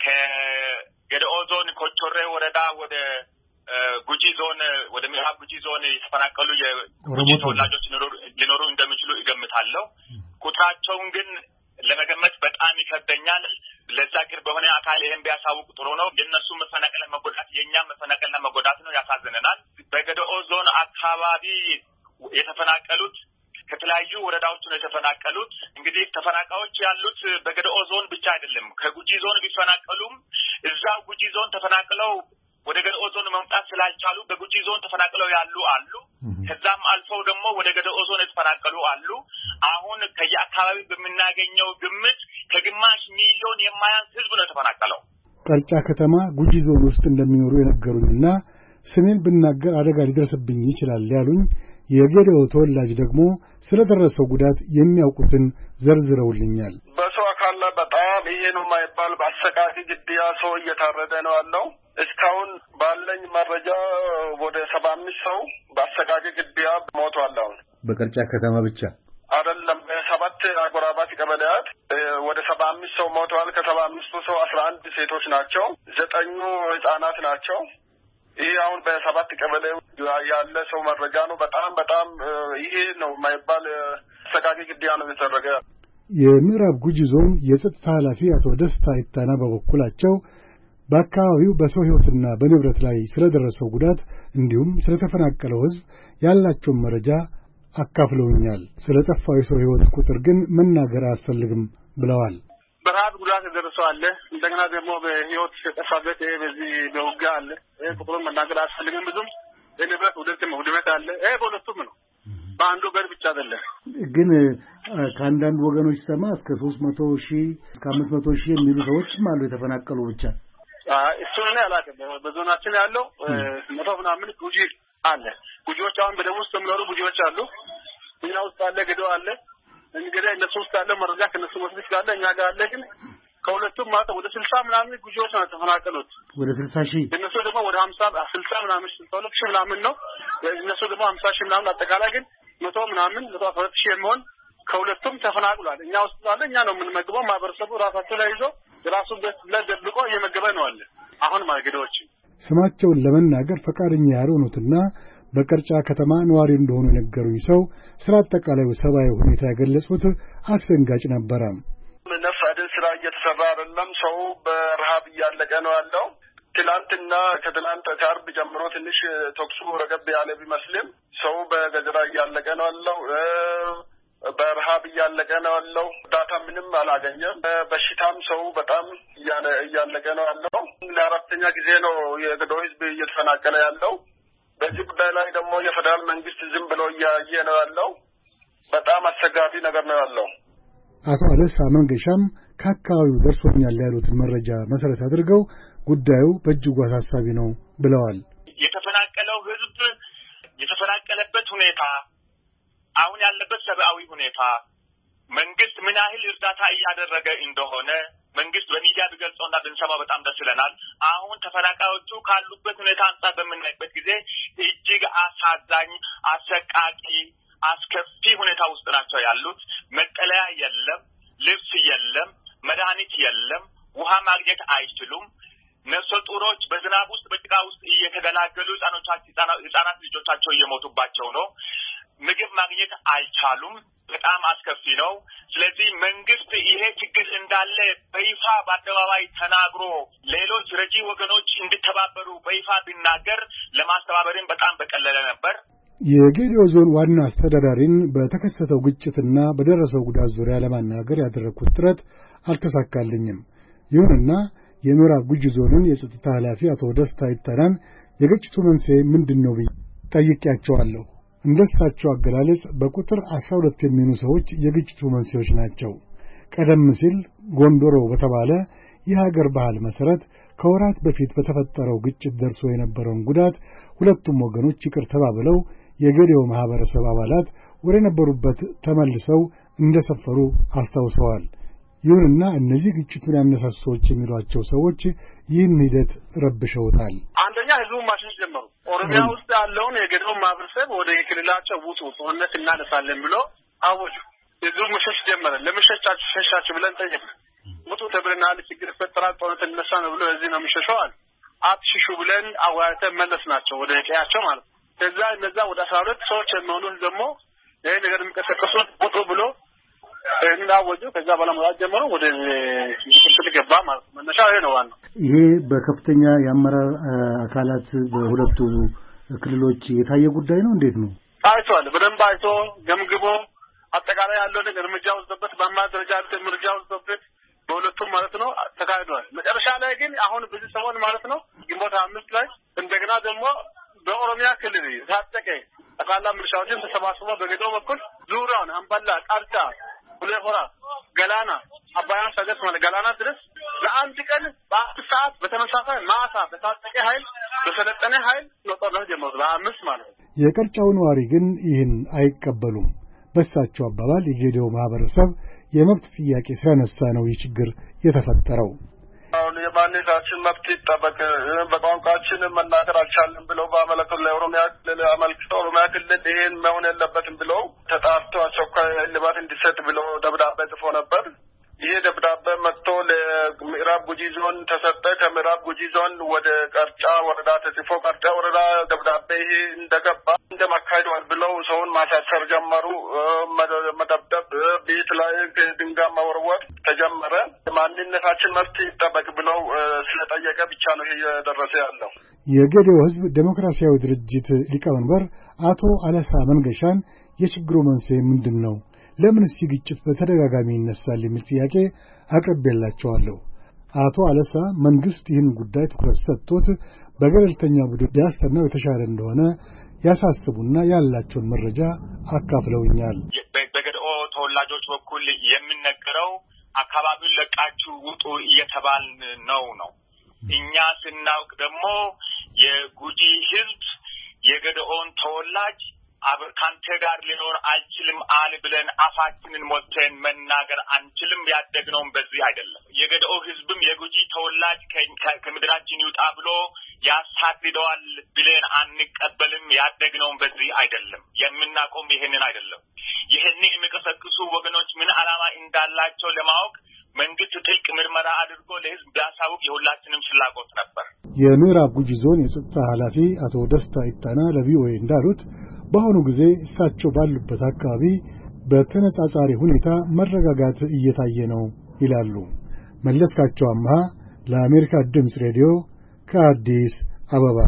ከጌዴኦ ዞን ኮቾሬ ወረዳ ወደ ጉጂ ዞን ወደ ምዕራብ ጉጂ ዞን የተፈናቀሉ የኦሮሞ ተወላጆች ሊኖሩ እንደሚችሉ ይገምታለሁ። ቁጥራቸውን ግን ለመገመት በጣም ይከብደኛል። ለዛ ቅርብ በሆነ አካል ይሄን ቢያሳውቁ ጥሩ ነው። የነሱ መፈናቀልና መጎዳት የኛም መፈናቀልና መጎዳት ነው፣ ያሳዝነናል። በጌዴኦ ዞን አካባቢ የተፈናቀሉት ከተለያዩ ወረዳዎች ነው የተፈናቀሉት። እንግዲህ ተፈናቃዮች ያሉት በጌዴኦ ዞን ብቻ አይደለም። ከጉጂ ዞን ቢፈናቀሉም እዛው ጉጂ ዞን ተፈናቅለው ወደ ጌዴኦ ዞን መምጣት ስላልቻሉ በጉጂ ዞን ተፈናቅለው ያሉ አሉ። ከዛም አልፈው ደግሞ ወደ ጌዴኦ ዞን የተፈናቀሉ አሉ። አሁን ከየአካባቢው በምናገኘው ግምት ከግማሽ ሚሊዮን የማያንስ ሕዝብ ነው የተፈናቀለው። ቀርጫ ከተማ ጉጂ ዞን ውስጥ እንደሚኖሩ የነገሩኝና ስሜን ብናገር አደጋ ሊደርስብኝ ይችላል ያሉኝ የጌዴኦ ተወላጅ ደግሞ ስለደረሰው ጉዳት የሚያውቁትን ዘርዝረውልኛል። በሰው አካል ላይ በጣም ይሄ ነው የማይባል በአሰቃቂ ግድያ ሰው እየታረደ ነው ያለው። እስካሁን ባለኝ መረጃ ወደ 75 ሰው በአሰቃቂ ግድያ ሞቷል። አሁን በቀርጫ ከተማ ብቻ አይደለም፣ በ7 አጎራባች ቀበሌያት ወደ 75 ሰው ሞቷል። ከ75ቱ ሰው 11 ሴቶች ናቸው፣ 9 ህጻናት ናቸው። ይሄ አሁን በ7 ቀበሌ ያለ ሰው መረጃ ነው። በጣም ይሄ ነው የማይባል አሰቃቂ ግድያ ነው የተደረገ። የምዕራብ ጉጂ ዞን የጸጥታ ኃላፊ አቶ ደስታ ይታና በበኩላቸው በአካባቢው በሰው ሕይወትና በንብረት ላይ ስለደረሰው ጉዳት እንዲሁም ስለተፈናቀለው ሕዝብ ያላቸውን መረጃ አካፍለውኛል። ስለጠፋው የሰው ሕይወት ቁጥር ግን መናገር አያስፈልግም ብለዋል። በረሃብ ጉዳት የደረሰው አለ። እንደገና ደግሞ በሕይወት የጠፋበት በዚህ በውጊያ አለ። ቁጥሩን መናገር አያስፈልግም። ብዙም የንብረት ውድመት አለ። በሁለቱም ነው፣ በአንዱ በር ብቻ አይደለም። ግን ከአንዳንድ ወገኖች ሰማ እስከ 300,000 እስከ 500,000 የሚሉ ሰዎችም አሉ የተፈናቀሉ ብቻ። እሱን እኔ አላውቅም። በዞናችን ያለው 100 ምናምን ጉጂ አለ። ጉጂዎች አሁን በደቡብ ውስጥ የሚኖሩ ጉጂዎች አሉ። እኛ ውስጥ አለ፣ ጌዴኦ አለ። እንግዲህ እነሱ ውስጥ ያለው መረጃ ከነሱ መስልሽ ካለ እኛ ጋር አለ። ግን ከሁለቱም ማለት ወደ 60 ምናምን ጉጂዎች ነው የተፈናቀሉት። ወደ 60,000 እነሱ ደግሞ ወደ 60 ምናምን 62,000 ምናምን ነው። እነሱ ደግሞ 50,000 ምናምን አጠቃላይ ግን 100 ምናምን 112,000 የሚሆን ከሁለቱም ተፈናቅሏል። እኛ ውስጥ አለ። እኛ ነው የምንመግበው። ማህበረሰቡ ራሳቸው ላይ ይዞ ራሱ ለደብቆ እየመገበ ነው አለ። አሁን ማገዶች ስማቸውን ለመናገር ፈቃደኛ ያልሆኑትና በቀርጫ ከተማ ነዋሪ እንደሆኑ የነገሩኝ ሰው ስለ አጠቃላዩ ሰብአዊ ሁኔታ የገለጹት አስደንጋጭ ነበረ። ነፍስ አድን ስራ እየተሰራ አይደለም። ሰው በረሃብ እያለቀ ነው ያለው። ትናንትና ከትናንት ከአርብ ጀምሮ ትንሽ ተኩሱ ረገብ ያለ ቢመስልም ሰው በገጀራ እያለቀ ነው ያለው። በረሃብ እያለቀ ነው ያለው። እርዳታ ምንም አላገኘም። በሽታም ሰው በጣም እያለቀ ነው ያለው። ለአራተኛ ጊዜ ነው የጌዴኦ ሕዝብ እየተፈናቀለ ያለው። በዚህ ጉዳይ ላይ ደግሞ የፌደራል መንግስት ዝም ብሎ እያየ ነው ያለው። በጣም አስቸጋሪ ነገር ነው ያለው። አቶ አለሳ መንገሻም ከአካባቢው ደርሶኛል ያሉትን መረጃ መሰረት አድርገው ጉዳዩ በእጅጉ አሳሳቢ ነው ብለዋል። የተፈናቀለው ሕዝብ የተፈናቀለበት ሁኔታ፣ አሁን ያለበት ሰብአዊ ሁኔታ፣ መንግስት ምን ያህል እርዳታ እያደረገ እንደሆነ መንግስት በሚዲያ ቢገልጸውና ብንሰማው በጣም ደስ ይለናል። አሁን ተፈናቃዮቹ ካሉበት ሁኔታ አንጻር በምናይበት ጊዜ እጅግ አሳዛኝ፣ አሰቃቂ፣ አስከፊ ሁኔታ ውስጥ ናቸው ያሉት። መጠለያ የለም፣ ልብስ የለም፣ መድኃኒት የለም፣ ውሃ ማግኘት አይችሉም። ነፍሰ ጡሮች በዝናብ ውስጥ በጭቃ ውስጥ እየተገላገሉ ህጻናት ልጆቻቸው እየሞቱባቸው ነው። ምግብ ማግኘት አይቻሉም። በጣም አስከፊ ነው። ስለዚህ መንግስት ይሄ ችግር እንዳለ በይፋ በአደባባይ ተናግሮ ሌሎች ረጂ ወገኖች እንዲተባበሩ በይፋ ቢናገር ለማስተባበርም በጣም በቀለለ ነበር። የጌዲዮ ዞን ዋና አስተዳዳሪን በተከሰተው ግጭትና በደረሰው ጉዳት ዙሪያ ለማናገር ያደረኩት ጥረት አልተሳካልኝም። ይሁንና የምዕራብ ጉጂ ዞንን የጸጥታ ኃላፊ አቶ ደስታ ይታናን የግጭቱ መንስኤ ምንድነው ብዬ ጠይቄያቸዋለሁ። እንደሳቸው አገላለጽ በቁጥር 12 የሚሆኑ ሰዎች የግጭቱ መንስኤዎች ናቸው። ቀደም ሲል ጎንዶሮ በተባለ የሀገር ባህል መሰረት ከወራት በፊት በተፈጠረው ግጭት ደርሶ የነበረውን ጉዳት ሁለቱም ወገኖች ይቅር ተባብለው የጌዲዮ ማህበረሰብ አባላት ወደ ነበሩበት ተመልሰው እንደሰፈሩ አስታውሰዋል። ይሁንና እነዚህ ግጭቱን ያነሳሱ ሰዎች የሚሏቸው ሰዎች ይህን ሂደት ረብሸውታል። አንደኛ ህዝቡን ማሸሽ ጀመሩ። ኦሮሚያ ውስጥ ያለውን የጌዲዮ ማህበረሰብ ወደ የክልላቸው ውጡ፣ ጦርነት እናነሳለን ብሎ አወጁ። ህዝቡ መሸሽ ጀመረ። ለመሸሻችሁ ሸሻችሁ ብለን ጠየቅን። ውጡ ተብለናል፣ ችግር ይፈጠራል፣ ጦርነት እነሳ ነው ብሎ እዚህ ነው የሚሸሸው አሉ። አትሽሹ ብለን አዋይተን መለስናቸው ወደ ቀያቸው ማለት ነው። ከዛ እነዛ ወደ 12 ሰዎች የሚሆኑት ደግሞ ይሄ ነገር የሚቀሰቀሱት ውጡ ብሎ እናወጁ። ከዛ በኋላ መውጣት ጀመሩ። ወደ ግጭት ገባ ማለት ነው። መነሻው ይሄ ነው ዋናው። ይሄ በከፍተኛ የአመራር አካላት በሁለቱ ክልሎች የታየ ጉዳይ ነው። እንዴት ነው ታይቷል? በደንብ አይቶ ገምግሞ አጠቃላይ ያለው ነገር እርምጃ ወስዶበት በአመራር ደረጃ እርምጃ ወስዶበት በሁለቱም ማለት ነው ተካሂዷል። መጨረሻ ላይ ግን አሁን በዚህ ሰሞን ማለት ነው ግንቦት 5 ላይ እንደገና ደግሞ በኦሮሚያ ክልል ታጠቀ አቃላ ምርሻዎችን ተሰባስበው በጌዲዮ በኩል ዙሪያውን አምባላ፣ ቃርጫ፣ ሁሌሆራ፣ ገላና፣ አባያን ሰገት ማለት ገላና ድረስ ለአንድ ቀን በ10 ሰዓት በተመሳሳይ ማታ በታጠቀ ኃይል በሰለጠነ ኃይል ጦርነት ጀመሩ። በ5 ማለት ነው። የቀርጫው ነዋሪ ግን ይህን አይቀበሉም። በሳቸው አባባል የጌዲዮ ማህበረሰብ የመብት ጥያቄ ስለነሳ ነው ይህ ችግር የተፈጠረው። አሁን የማንነታችን መብት ይጠበቅ፣ በቋንቋችን መናገር አልቻልንም ብለው በአመለከቱ ለኦሮሚያ ክልል አመልክተው ኦሮሚያ ክልል ይሄን መሆን የለበትም ብለው ተጣርቶ አስቸኳይ እልባት እንዲሰጥ ብለው ደብዳቤ ጽፎ ነበር። ይሄ ደብዳቤ መጥቶ ለምዕራብ ጉጂ ዞን ተሰጠ። ከምዕራብ ጉጂ ዞን ወደ ቀርጫ ወረዳ ተጽፎ ቀርጫ ወረዳ ደብዳቤ ይሄ እንደገባ እንደማካሄደዋል ብለው ሰውን ማሳሰር ጀመሩ። መደብደብ፣ ቤት ላይ ድንጋይ መወርወር ተጀመረ። ማንነታችን መብት ይጠበቅ ብለው ስለጠየቀ ብቻ ነው ይሄ የደረሰ ያለው። የጌዲዮ ሕዝብ ዴሞክራሲያዊ ድርጅት ሊቀመንበር አቶ አለሳ መንገሻን የችግሩ መንስኤ ምንድን ነው? ለምንስ ግጭት በተደጋጋሚ ይነሳል የሚል ጥያቄ አቅርቤላቸዋለሁ። አቶ አለሳ መንግስት ይህን ጉዳይ ትኩረት ሰጥቶት በገለልተኛ ቡድን ቢያስጠናው የተሻለ እንደሆነ ያሳስቡና ያላቸውን መረጃ አካፍለውኛል። በጌዲኦ ተወላጆች በኩል የሚነገረው አካባቢውን ለቃችሁ ውጡ እየተባልን ነው። እኛ ስናውቅ ደግሞ የጉጂ ህዝብ የጌዲኦን ተወላጅ ካንተ ጋር ሊኖር አልችልም አለ ብለን አፋችንን ሞልተን መናገር አንችልም። ያደግነውም በዚህ አይደለም። የጌዲኦ ህዝብም የጉጂ ተወላጅ ከምድራችን ይውጣ ብሎ ያሳድደዋል ብለን አንቀበልም። ያደግነውም በዚህ አይደለም። የምናቆም ይሄንን አይደለም። ይሄንን የሚቀሰቅሱ ወገኖች ምን ዓላማ እንዳላቸው ለማወቅ መንግስት ጥልቅ ምርመራ አድርጎ ለህዝብ ቢያሳውቅ የሁላችንም ፍላጎት ነበር። የምዕራብ ጉጂ ዞን የጸጥታ ኃላፊ አቶ ደስታ ይታና ለቪኦኤ እንዳሉት በአሁኑ ጊዜ እሳቸው ባሉበት አካባቢ በተነጻጻሪ ሁኔታ መረጋጋት እየታየ ነው ይላሉ። መለስካቸው አምሃ ለአሜሪካ ድምፅ ሬዲዮ ከአዲስ አበባ።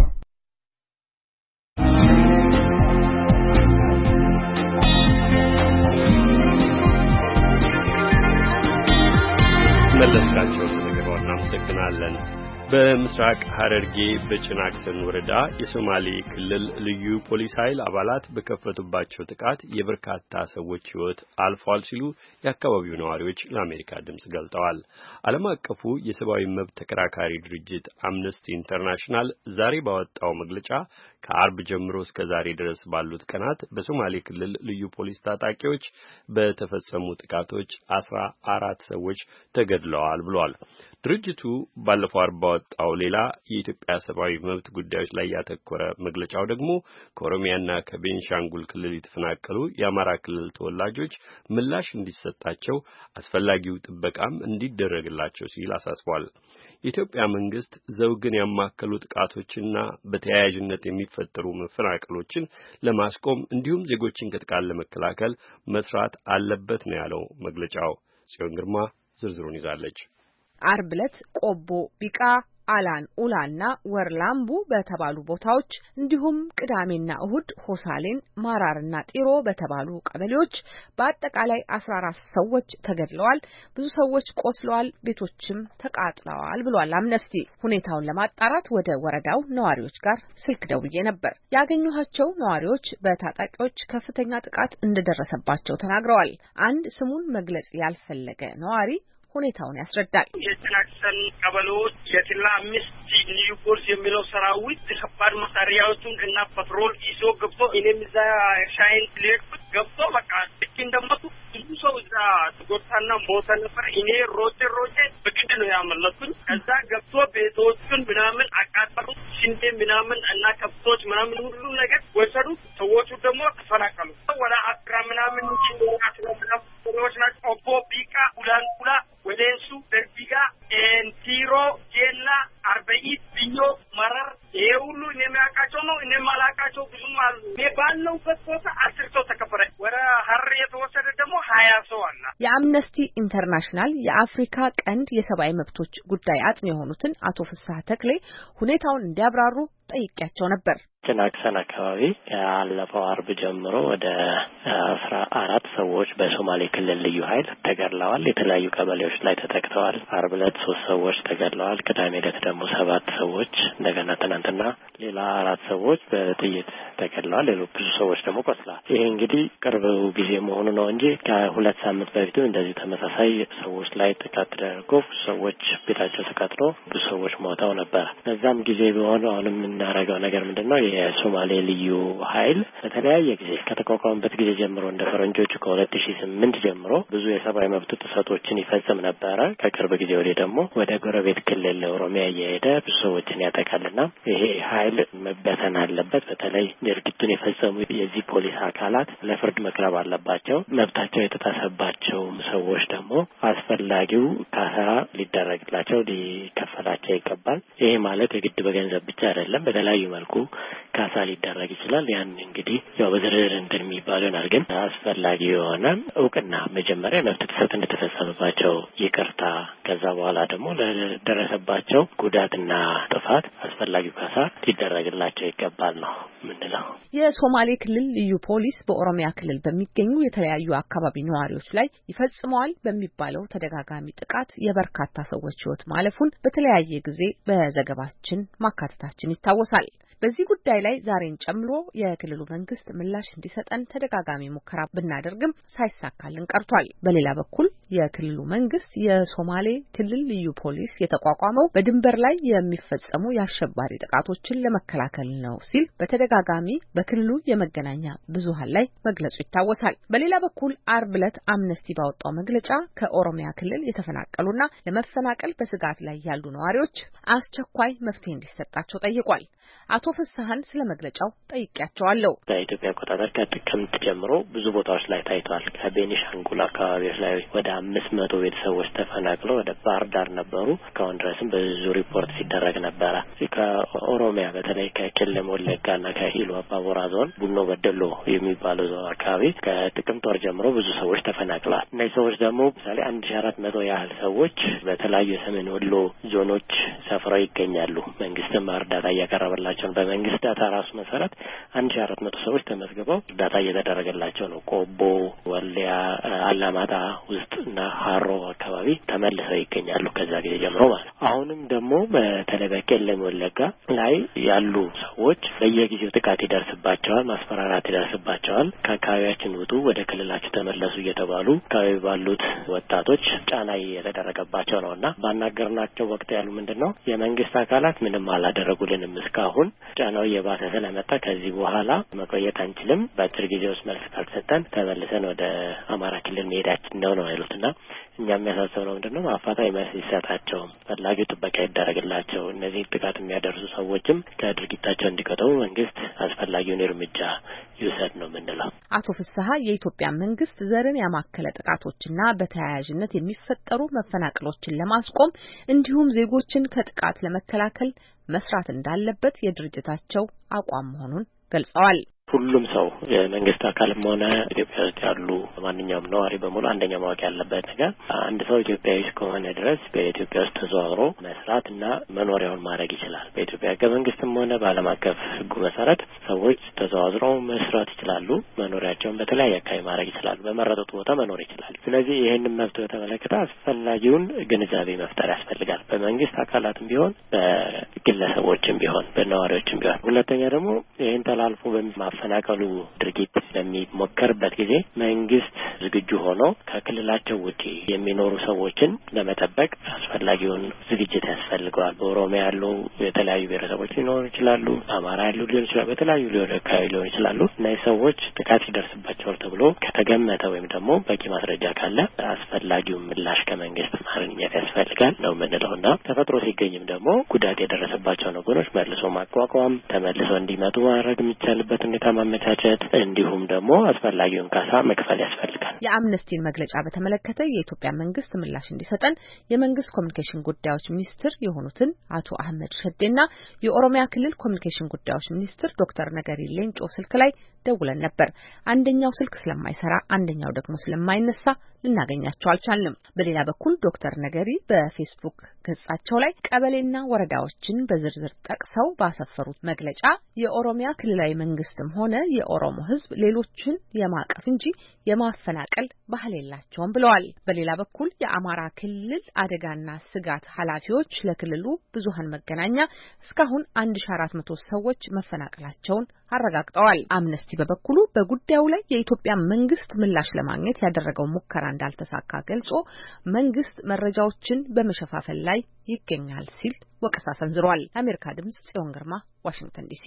መለስካቸው ስለገባው እናመሰግናለን። በምስራቅ ሐረርጌ በጭናክሰን ወረዳ የሶማሌ ክልል ልዩ ፖሊስ ኃይል አባላት በከፈቱባቸው ጥቃት የበርካታ ሰዎች ሕይወት አልፏል ሲሉ የአካባቢው ነዋሪዎች ለአሜሪካ ድምፅ ገልጠዋል። ዓለም አቀፉ የሰብአዊ መብት ተከራካሪ ድርጅት አምነስቲ ኢንተርናሽናል ዛሬ ባወጣው መግለጫ ከአርብ ጀምሮ እስከ ዛሬ ድረስ ባሉት ቀናት በሶማሌ ክልል ልዩ ፖሊስ ታጣቂዎች በተፈጸሙ ጥቃቶች 14 ሰዎች ተገድለዋል ብሏል። ድርጅቱ ባለፈው አርብ ባወጣው ሌላ የኢትዮጵያ ሰብአዊ መብት ጉዳዮች ላይ ያተኮረ መግለጫው ደግሞ ከኦሮሚያና ከቤንሻንጉል ክልል የተፈናቀሉ የአማራ ክልል ተወላጆች ምላሽ እንዲሰጣቸው አስፈላጊው ጥበቃም እንዲደረግላቸው ሲል አሳስቧል። የኢትዮጵያ መንግስት ዘውግን ያማከሉ ጥቃቶችና በተያያዥነት የሚፈጠሩ መፈናቀሎችን ለማስቆም እንዲሁም ዜጎችን ከጥቃት ለመከላከል መስራት አለበት ነው ያለው መግለጫው። ጽዮን ግርማ ዝርዝሩን ይዛለች። አርብ ዕለት ቆቦ፣ ቢቃ፣ አላን ኡላና ወርላምቡ በተባሉ ቦታዎች እንዲሁም ቅዳሜና እሁድ ሆሳሌን፣ ማራርና ጢሮ በተባሉ ቀበሌዎች በአጠቃላይ 14 ሰዎች ተገድለዋል፣ ብዙ ሰዎች ቆስለዋል፣ ቤቶችም ተቃጥለዋል ብሏል አምነስቲ። ሁኔታውን ለማጣራት ወደ ወረዳው ነዋሪዎች ጋር ስልክ ደውዬ ነበር። ያገኘኋቸው ነዋሪዎች በታጣቂዎች ከፍተኛ ጥቃት እንደደረሰባቸው ተናግረዋል። አንድ ስሙን መግለጽ ያልፈለገ ነዋሪ ሁኔታውን ያስረዳል። የጭናክሰን ቀበሌዎች የትላ 5 ልዩ ፖሊስ የሚለው ሰራዊት ከባድ መሳሪያዎችን እና ፓትሮል ይዞ ገብቶ እኔም እዛ ሻይን ሊሄድኩት ገብቶ በቃ ልክ እንደመጡ ብዙ ሰው እዛ ተጎድታና ሞተ ነበር። እኔ ሮጬ በግድ ነው ያመለጥኩኝ። ከዛ ገብቶ ቤቶቹን ምናምን አቃጠሉ። ሽንቴ ምናምን እና ከብቶች ምናምን ሁሉ ነገር ወሰዱ። ሰዎቹ ደግሞ ተፈናቀሉ። ወደ 10 ምናምን ሰዎች ናቸው። ኦቦ ቢቃ ሁላንኩላ ወደንሱ ደርቢጋ ኤንቲሮ ጄላ አርበኢት ቢኞ መረር ይሄ ሁሉ እኔ የሚያውቃቸው ነው። እኔ ማላውቃቸው ብዙም አሉ። እኔ ባለሁበት ቦታ 10 ሰው ተከፈረ። ወደ ሀር የተወሰደ ደግሞ 20 ሰው አለ። የአምነስቲ ኢንተርናሽናል የአፍሪካ ቀንድ የሰብአዊ መብቶች ጉዳይ አጥኚ የሆኑትን አቶ ፍስሐ ተክሌ ሁኔታውን እንዲያብራሩ ጠይቄያቸው ነበር። ጭናክሰን አካባቢ ያለፈው አርብ ጀምሮ ወደ 14 ሰዎች በሶማሌ ክልል ልዩ ኃይል ተገድለዋል። የተለያዩ ቀበሌዎች ላይ ተጠቅተዋል። አርብ ዕለት 3 ሰዎች ተገድለዋል። ቅዳሜ ዕለት ደግሞ 7 ሰዎች፣ እንደገና ትናንትና ሌላ 4 ሰዎች በጥይት ተገድለዋል። ሌሎች ብዙ ሰዎች ደግሞ ቆስለዋል። ይሄ እንግዲህ ቅርብ ጊዜ መሆኑ ነው እንጂ ከ2 ሳምንት በፊትም እንደዚህ ተመሳሳይ ሰዎች ላይ ጥቃት ተደርጎ ሰዎች ቤታቸው ተቃጥሎ ብዙ ሰዎች ሞተው ነበር። በዛም ጊዜ ቢሆን አሁንም የምናደርገው ነገር ምንድነው? የሶማሌ ልዩ ኃይል በተለያየ ጊዜ ከተቋቋመበት ጊዜ ጀምሮ እንደ ፈረንጆቹ ከ2008 ጀምሮ ብዙ የሰብአዊ መብት ጥሰቶችን ይፈጽም ነበረ። ከቅርብ ጊዜ ወዲህ ደግሞ ወደ ጎረቤት ክልል ኦሮሚያ እየሄደ ብዙ ሰዎችን ያጠቃልና ይሄ ኃይል መበተን አለበት። በተለይ ድርጊቱን የፈጸሙ የዚህ ፖሊስ አካላት ለፍርድ መቅረብ አለባቸው። መብታቸው የተጣሰባቸው ሰዎች ደግሞ አስፈላጊው ካሳ ሊደረግላቸው ሊከፈላቸው ይገባል። ይሄ ማለት የግድ በገንዘብ ብቻ አይደለም፣ በተለያዩ መልኩ ካሳ ሊደረግ ይችላል። ያን እንግዲህ ያው በዝርዝር እንደሚባለው ነው። ግን አስፈላጊ የሆነ እውቅና መጀመሪያ መብት ጥሰት እንደተፈጸመባቸው ይቅርታ፣ ከዛ በኋላ ደግሞ ለደረሰባቸው ጉዳትና ጥፋት አስፈላጊው ካሳ ሊደረግላቸው ይገባል ነው ምንለው። የሶማሌ ክልል ልዩ ፖሊስ በኦሮሚያ ክልል በሚገኙ የተለያዩ አካባቢ ነዋሪዎች ላይ ይፈጽመዋል በሚባለው ተደጋጋሚ ጥቃት የበርካታ ሰዎች ሕይወት ማለፉን በተለያየ ጊዜ በዘገባችን ማካተታችን ይታወሳል። በዚህ ጉዳይ ላይ ዛሬን ጨምሮ የክልሉ መንግስት ምላሽ እንዲሰጠን ተደጋጋሚ ሙከራ ብናደርግም ሳይሳካልን ቀርቷል። በሌላ በኩል የክልሉ መንግስት የሶማሌ ክልል ልዩ ፖሊስ የተቋቋመው በድንበር ላይ የሚፈጸሙ የአሸባሪ ጥቃቶችን ለመከላከል ነው ሲል በተደጋጋሚ በክልሉ የመገናኛ ብዙሃን ላይ መግለጹ ይታወሳል። በሌላ በኩል አርብ ዕለት አምነስቲ ባወጣው መግለጫ ከኦሮሚያ ክልል የተፈናቀሉና ለመፈናቀል በስጋት ላይ ያሉ ነዋሪዎች አስቸኳይ መፍትሄ እንዲሰጣቸው ጠይቋል። አቶ ፍስሐን ስለ መግለጫው ጠይቄያቸዋለሁ። በኢትዮጵያ አቆጣጠር ከጥቅምት ጀምሮ ብዙ ቦታዎች ላይ ታይቷል። ከቤኒሻንጉል አካባቢዎች ላይ ወደ 500 ቤተሰቦች ተፈናቅለው ወደ ባህር ዳር ነበሩ። እስካሁን ድረስም ብዙ ሪፖርት ሲደረግ ነበረ። ከኦሮሚያ በተለይ ከቄለም ወለጋና ከኢሉ አባቦራ ዞን ቡኖ በደሎ የሚባለው ዞን አካባቢ ከጥቅምት ወር ጀምሮ ብዙ ሰዎች ተፈናቅለዋል። እነዚህ ሰዎች ደግሞ ምሳሌ 1400 ያህል ሰዎች በተለያዩ የሰሜን ወሎ ዞኖች ሰፍረው ይገኛሉ። መንግስትም እርዳታ እያቀረበላቸው በመንግስት ዳታ ራሱ መሰረት 1400 ሰዎች ተመዝግበው እርዳታ እየተደረገላቸው ነው። ቆቦ፣ ወልዲያ፣ አላማጣ ውስጥ እና ሀሮ አካባቢ ተመልሰው ይገኛሉ ከዛ ጊዜ ጀምሮ ማለት። አሁንም ደግሞ በተለይ በቄለም ወለጋ ላይ ያሉ ሰዎች በየጊዜው ጥቃት ይደርስባቸዋል፣ ማስፈራራት ይደርስባቸዋል። ከአካባቢያችን ውጡ፣ ወደ ክልላችሁ ተመለሱ እየተባሉ አካባቢ ባሉት ወጣቶች ጫና እየተደረገባቸው ነውና ባናገርናቸው ወቅት ያሉ ምንድነው የመንግስት አካላት ምንም አላደረጉልንም እስካሁን ጫናው እየባሰ ስለመጣ ከዚህ በኋላ መቆየት አንችልም፣ በአጭር ጊዜ ውስጥ መልስ ካልሰጠን ተመልሰን ወደ አማራ ክልል መሄዳችን ነው ያሉትና እኛ የሚያሳስበው ምንድነው አፋጣኝ መልስ ይሰጣቸው፣ ፈላጊው ጥበቃ ይደረግላቸው፣ እነዚህ ጥቃት የሚያደርሱ ሰዎችም ከድርጊታቸው እንዲቆጠቡ መንግስት አስፈላጊውን እርምጃ ይውሰድ ነው የምንለው። አቶ ፍስሐ የኢትዮጵያ መንግስት ዘርን ያማከለ ጥቃቶችና በተያያዥነት የሚፈጠሩ መፈናቀሎችን ለማስቆም እንዲሁም ዜጎችን ከጥቃት ለመከላከል መስራት እንዳለበት የድርጅታቸው አቋም መሆኑን ገልጸዋል። ሁሉም ሰው የመንግስት አካልም ሆነ ኢትዮጵያ ውስጥ ያሉ ማንኛውም ነዋሪ በሙሉ አንደኛ ማወቅ ያለበት ነገር አንድ ሰው ኢትዮጵያዊ እስከሆነ ድረስ በኢትዮጵያ ውስጥ ተዘዋውሮ መስራትና መኖሪያውን ማድረግ ይችላል። በኢትዮጵያ ሕገ መንግስትም ሆነ በዓለም አቀፍ ሕጉ መሰረት ሰዎች ተዘዋውረው መስራት ይችላሉ። መኖሪያቸውን በተለያየ አካባቢ ማድረግ ይችላሉ። በመረጡት ቦታ መኖር ይችላሉ። ስለዚህ ይህንን መብት በተመለከተ አስፈላጊውን ግንዛቤ መፍጠር ያስፈልጋል። በመንግስት አካላትም ቢሆን በግለሰቦችም ቢሆን በነዋሪዎችም ቢሆን። ሁለተኛ ደግሞ ይህን ተላልፎ በማፈናቀሉ ድርጊት በሚሞከርበት ጊዜ መንግስት ዝግጁ ሆኖ ከክልላቸው ውጪ የሚኖሩ ሰዎችን ለመጠበቅ አስፈላጊውን ዝግጅት ያስፈልገዋል። በኦሮሚያ ያሉ የተለያዩ ብሔረሰቦች ሊኖሩ ይችላሉ። አማራ ያሉ ሊሆን ይችላል። በተለያዩ አካባቢ ሊሆን ይችላሉ። እነዚህ ሰዎች ጥቃት ይደርስባቸዋል ተብሎ ከተገመተ ወይም ደግሞ በቂ ማስረጃ ካለ አስፈላጊውን ምላሽ ከመንግስት ማግኘት ያስፈልጋል ነው የምንለውና ተፈጥሮ ሲገኝም ደግሞ ጉዳት የደረሰባቸው ነገሮች መልሶ ማቋቋም ተመልሶ እንዲመጡ ማድረግ የሚቻልበት ሁኔታ ማመቻቸት እንዲሁም ደግሞ አስፈላጊውን ካሳ መክፈል ያስፈልጋል። የአምነስቲን መግለጫ በተመለከተ የኢትዮጵያ መንግስት ምላሽ እንዲሰጠን የመንግስት ኮሚኒኬሽን ጉዳዮች ሚኒስትር የሆኑትን አቶ አህመድ ሸዴና የኦሮሚያ ክልል ኮሚኒኬሽን ጉዳዮች ሚኒስትር ዶክተር ነገሪ ሌንጮ ስልክ ላይ ደውለን ነበር። አንደኛው ስልክ ስለማይሰራ አንደኛው ደግሞ ስለማይነሳ ልናገኛቸው አልቻልንም። በሌላ በኩል ዶክተር ነገሪ በፌስቡክ ገጻቸው ላይ ቀበሌና ወረዳዎችን በዝርዝር ጠቅሰው ባሰፈሩት መግለጫ የኦሮሚያ ክልላዊ መንግስትም ሆነ የኦሮሞ ሕዝብ ሌሎችን የማቀፍ እንጂ የማፈናቀል ባህል የላቸውም ብለዋል። በሌላ በኩል የአማራ ክልል አደጋና ስጋት ኃላፊዎች ለክልሉ ብዙሃን መገናኛ እስካሁን 1400 ሰዎች መፈናቀላቸውን አረጋግጠዋል። አምነስቲ በበኩሉ በጉዳዩ ላይ የኢትዮጵያ መንግስት ምላሽ ለማግኘት ያደረገው ሙከራ እንዳልተሳካ ገልጾ መንግስት መረጃዎችን በመሸፋፈል ላይ ይገኛል ሲል ወቀሳ ሰንዝሯል። ለአሜሪካ ድምጽ ጽዮን ግርማ ዋሽንግተን ዲሲ።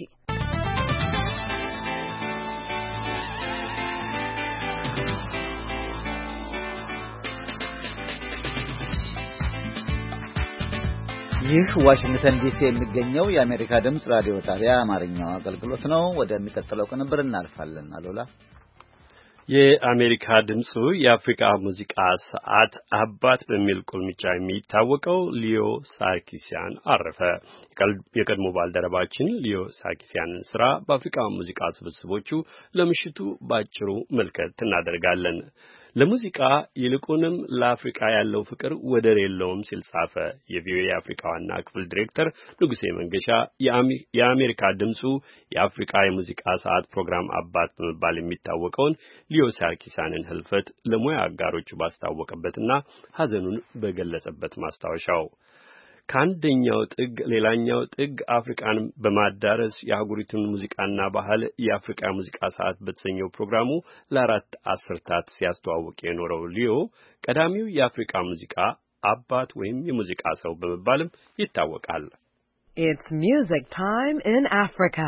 ይህ ዋሽንግተን ዲሲ የሚገኘው የአሜሪካ ድምጽ ራዲዮ ጣቢያ አማርኛው አገልግሎት ነው። ወደሚቀጥለው ቅንብር እናልፋለን። አሎላ የአሜሪካ ድምጹ የአፍሪካ ሙዚቃ ሰዓት አባት በሚል ቁልምጫ የሚታወቀው ሊዮ ሳርኪሲያን አረፈ። የቀድሞ ባልደረባችን ሊዮ ሳርኪሲያንን ስራ በአፍሪካ ሙዚቃ ስብስቦቹ ለምሽቱ ባጭሩ መልከት እናደርጋለን። ለሙዚቃ ይልቁንም ለአፍሪካ ያለው ፍቅር ወደር የለውም ሲል ጻፈ። የቪኦኤ የአፍሪካ ዋና ክፍል ዲሬክተር ንጉሴ መንገሻ የአሜሪካ ድምጹ የአፍሪካ የሙዚቃ ሰዓት ፕሮግራም አባት በመባል የሚታወቀውን ሊዮ ሳርኪሲያንን ህልፈት ለሙያ አጋሮቹ ባስታወቀበትና ሐዘኑን በገለጸበት ማስታወሻው ከአንደኛው ጥግ ሌላኛው ጥግ አፍሪካን በማዳረስ የአህጉሪቱን ሙዚቃና ባህል የአፍሪካ ሙዚቃ ሰዓት በተሰኘው ፕሮግራሙ ለ4 አስርታት ሲያስተዋውቅ የኖረው ሊዮ ቀዳሚው የአፍሪካ ሙዚቃ አባት ወይም የሙዚቃ ሰው በመባልም ይታወቃል። It's music time in Africa.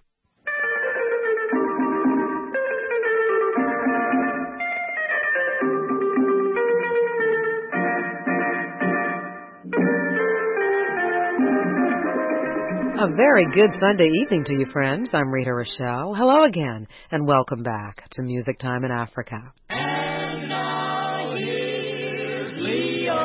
A very good Sunday evening to you, friends. I'm Rita Rochelle. Hello again, and welcome back to Music Time in Africa. And now here's Leo.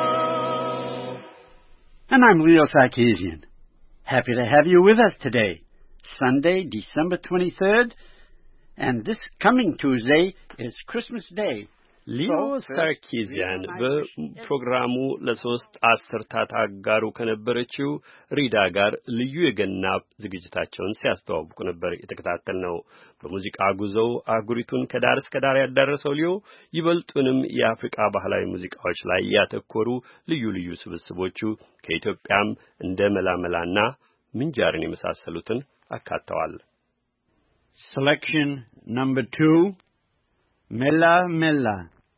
And I'm Leo Sarkeesian. Happy to have you with us today, Sunday, December 23rd, and this coming Tuesday is Christmas Day. ሊዮ ሳርኪዚያን በፕሮግራሙ ለ3 አስርታት አጋሩ ከነበረችው ሪዳ ጋር ልዩ የገና ዝግጅታቸውን ሲያስተዋውቁ ነበር የተከታተልነው። በሙዚቃ ጉዞው አህጉሪቱን ከዳር እስከ ዳር ያዳረሰው ሊዮ ይበልጡንም የአፍሪካ ባህላዊ ሙዚቃዎች ላይ ያተኮሩ ልዩ ልዩ ስብስቦቹ ከኢትዮጵያም እንደ መላመላና ምንጃርን የመሳሰሉትን አካተዋል። Selection number 2, Mela Mela.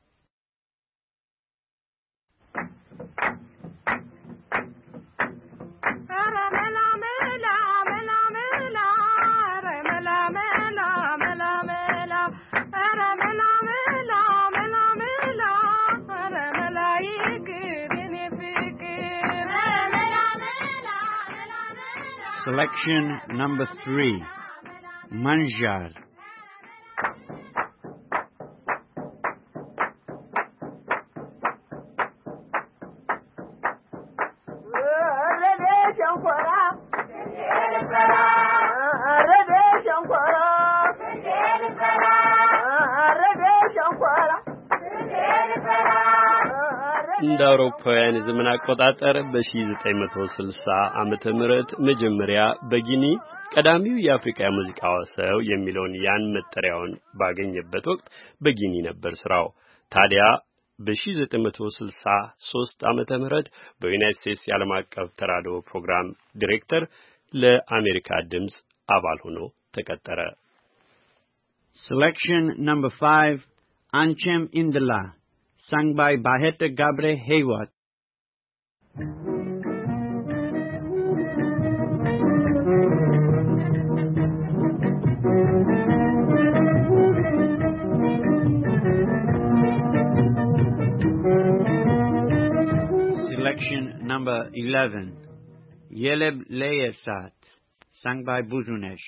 Selection number 3, Manjar. እንደ አውሮፓውያን የዘመን አቆጣጠር በ1960 ዓመተ ምህረት መጀመሪያ በጊኒ ቀዳሚው የአፍሪካ ሙዚቃ ሰው የሚለውን ያን መጠሪያውን ባገኘበት ወቅት በጊኒ ነበር ስራው። ታዲያ በ1963 ዓመተ ምህረት በዩናይትድ ስቴትስ የዓለም አቀፍ ተራድኦ ፕሮግራም ዲሬክተር ለአሜሪካ ድምጽ አባል ሆኖ ተቀጠረ። Selection number 5, Anchem Indala, sung by Baheta Gabre Hayward. Selection number 11, Yeleb Leyesat, sung by Buzunesh.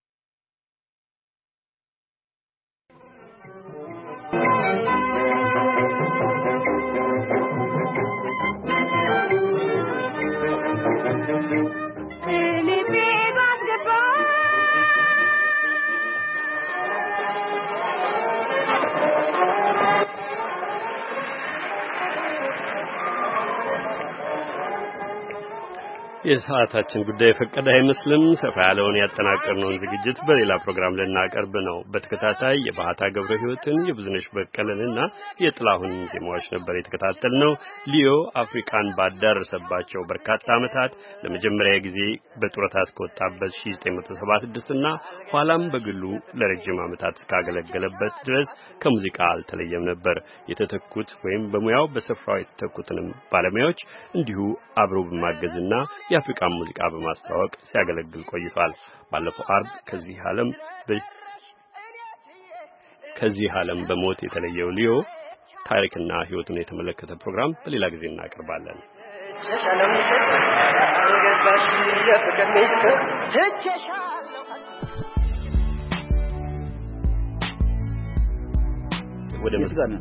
የሰዓታችን ጉዳይ ፈቀደ አይመስልም። ሰፋ ያለውን ያጠናቀርነውን ዝግጅት በሌላ ፕሮግራም ልናቀርብ ነው። በተከታታይ የባህታ ገብረ ሕይወትን የብዙነሽ በቀለንና የጥላሁን ዜማዎች ነበር የተከታተልነው። ሊዮ አፍሪካን ባዳረሰባቸው በርካታ ዓመታት ለመጀመሪያ ጊዜ በጡረታ እስከወጣበት 1976 እና ኋላም በግሉ ለረጅም ዓመታት እስካገለገለበት ድረስ ከሙዚቃ አልተለየም ነበር። የተተኩት ወይም በሙያው በስፍራው የተተኩትንም ባለሙያዎች እንዲሁ አብሮ በማገዝና የአፍሪካን ሙዚቃ በማስተዋወቅ ሲያገለግል ቆይቷል። ባለፈው አርብ ከዚህ ዓለም በሞት የተለየው ሊዮ ታሪክና ሕይወቱን የተመለከተ ፕሮግራም በሌላ ጊዜ እናቀርባለን። ወደ ምስጋና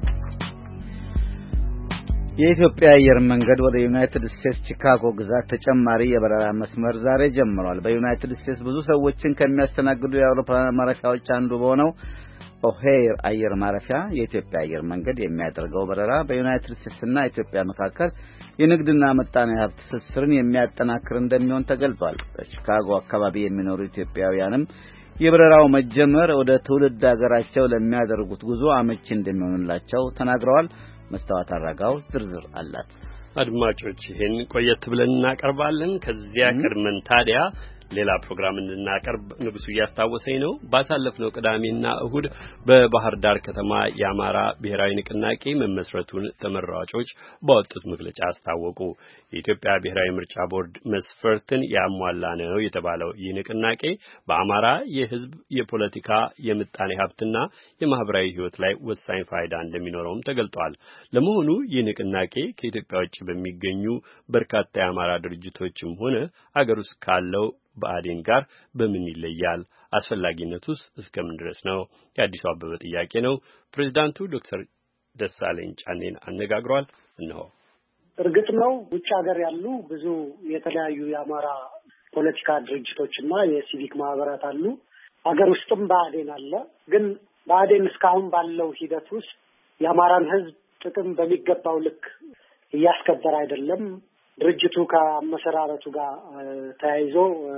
የኢትዮጵያ አየር መንገድ ወደ ዩናይትድ ስቴትስ ቺካጎ ግዛት ተጨማሪ የበረራ መስመር ዛሬ ጀምሯል። በዩናይትድ ስቴትስ ብዙ ሰዎችን ከሚያስተናግዱ የአውሮፕላን ማረፊያዎች አንዱ በሆነው ኦሄር አየር ማረፊያ የኢትዮጵያ አየር መንገድ የሚያደርገው በረራ በዩናይትድ ስቴትስና ኢትዮጵያ መካከል የንግድና ምጣኔ ሀብት ትስስርን የሚያጠናክር እንደሚሆን ተገልጿል። በቺካጎ አካባቢ የሚኖሩ ኢትዮጵያውያንም የበረራው መጀመር ወደ ትውልድ ሀገራቸው ለሚያደርጉት ጉዞ አመቺ እንደሚሆንላቸው ተናግረዋል። መስታወት አራጋው ዝርዝር አላት። አድማጮች ይሄን ቆየት ብለን እናቀርባለን። ከዚያ ቀድመን ታዲያ ሌላ ፕሮግራም እንናቀርብ ንጉሱ እያስታወሰኝ ነው። ባሳለፍነው ቅዳሜና እሁድ በባህር ዳር ከተማ የአማራ ብሔራዊ ንቅናቄ መመስረቱን ተመራጮች ባወጡት መግለጫ አስታወቁ። የኢትዮጵያ ብሔራዊ ምርጫ ቦርድ መስፈርትን ያሟላ ነው የተባለው ይህ ንቅናቄ በአማራ የሕዝብ የፖለቲካ የምጣኔ ሀብትና የማህበራዊ ሕይወት ላይ ወሳኝ ፋይዳ እንደሚኖረውም ተገልጧል። ለመሆኑ ይህ ንቅናቄ ከኢትዮጵያ ውጭ በሚገኙ በርካታ የአማራ ድርጅቶችም ሆነ አገር ውስጥ ካለው በአዴን ጋር በምን ይለያል? አስፈላጊነቱስ እስከምን ድረስ ነው? የአዲሱ አበበ ጥያቄ ነው። ፕሬዝዳንቱ ዶክተር ደሳለኝ ጫኔን አነጋግሯል። እነሆ። እርግጥ ነው ውጭ ሀገር ያሉ ብዙ የተለያዩ የአማራ ፖለቲካ ድርጅቶችና የሲቪክ ማህበራት አሉ። ሀገር ውስጥም በአዴን አለ። ግን በአዴን እስካሁን ባለው ሂደት ውስጥ የአማራን ሕዝብ ጥቅም በሚገባው ልክ እያስከበረ አይደለም። ድርጅቱ ከመሰራረቱ ጋር ተያይዞ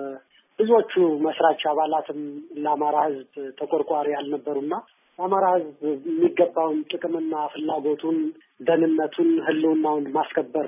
ብዙዎቹ መስራች አባላትም ለአማራ ሕዝብ ተቆርቋሪ ያልነበሩና የአማራ ሕዝብ የሚገባውን ጥቅምና ፍላጎቱን፣ ደህንነቱን፣ ህልውናውን ማስከበር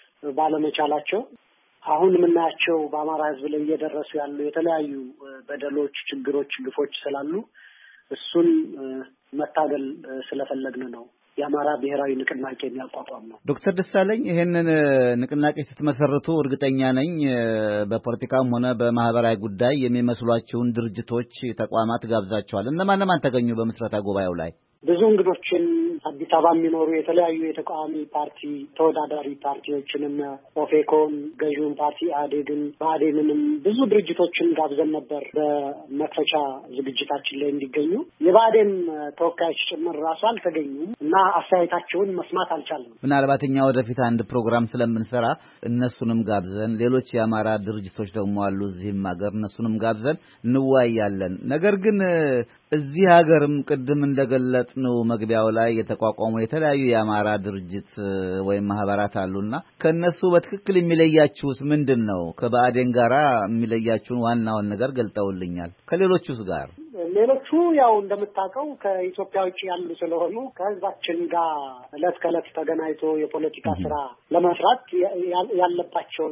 ባለመቻላቸው አሁን የምናያቸው በአማራ ሕዝብ ላይ እየደረሱ ያሉ የተለያዩ በደሎች፣ ችግሮች፣ ግፎች ስላሉ እሱን መታገል ስለፈለግን ነው የአማራ ብሔራዊ ንቅናቄ የሚያቋቋም ነው። ዶክተር ደሳለኝ ይሄንን ንቅናቄ ስትመሰርቱ እርግጠኛ ነኝ በፖለቲካም ሆነ በማህበራዊ ጉዳይ የሚመስሏቸውን ድርጅቶች፣ ተቋማት ጋብዛቸዋል። እነማን ተገኙ በምስረታ ጉባኤው ላይ? ብዙ እንግዶችን አዲስ አበባ የሚኖሩ የተለያዩ የተቃዋሚ ፓርቲ ተወዳዳሪ ፓርቲዎችንም ኦፌኮን፣ ገዢውን ፓርቲ ኢህአዴግን፣ ብአዴንንም ብዙ ድርጅቶችን ጋብዘን ነበር በመክፈቻ ዝግጅታችን ላይ እንዲገኙ። የብአዴን ተወካዮች ጭምር ራሱ አልተገኙም እና አስተያየታቸውን መስማት አልቻልንም። ምናልባት እኛ ወደፊት አንድ ፕሮግራም ስለምንሰራ እነሱንም ጋብዘን ሌሎች የአማራ ድርጅቶች ደግሞ አሉ እዚህም ሀገር እነሱንም ጋብዘን እንወያያለን። ነገር ግን እዚህ ሀገርም ቅድም እንደገለጽነው መግቢያው ላይ የተቋቋሙ የተለያዩ የአማራ ድርጅት ወይም ማህበራት አሉና ከነሱ በትክክል የሚለያችሁስ ምንድነው? ከባዕዴን ጋራ የሚለያችሁን ዋናውን ነገር ገልጠውልኛል። ከሌሎቹስ ጋር? ሌሎቹ ያው እንደምታውቀው ከኢትዮጵያ ውጭ ያሉ ስለሆኑ ከህዝባችን ጋር እለት ከእለት ተገናኝቶ የፖለቲካ ስራ ለመስራት ያለባቸውን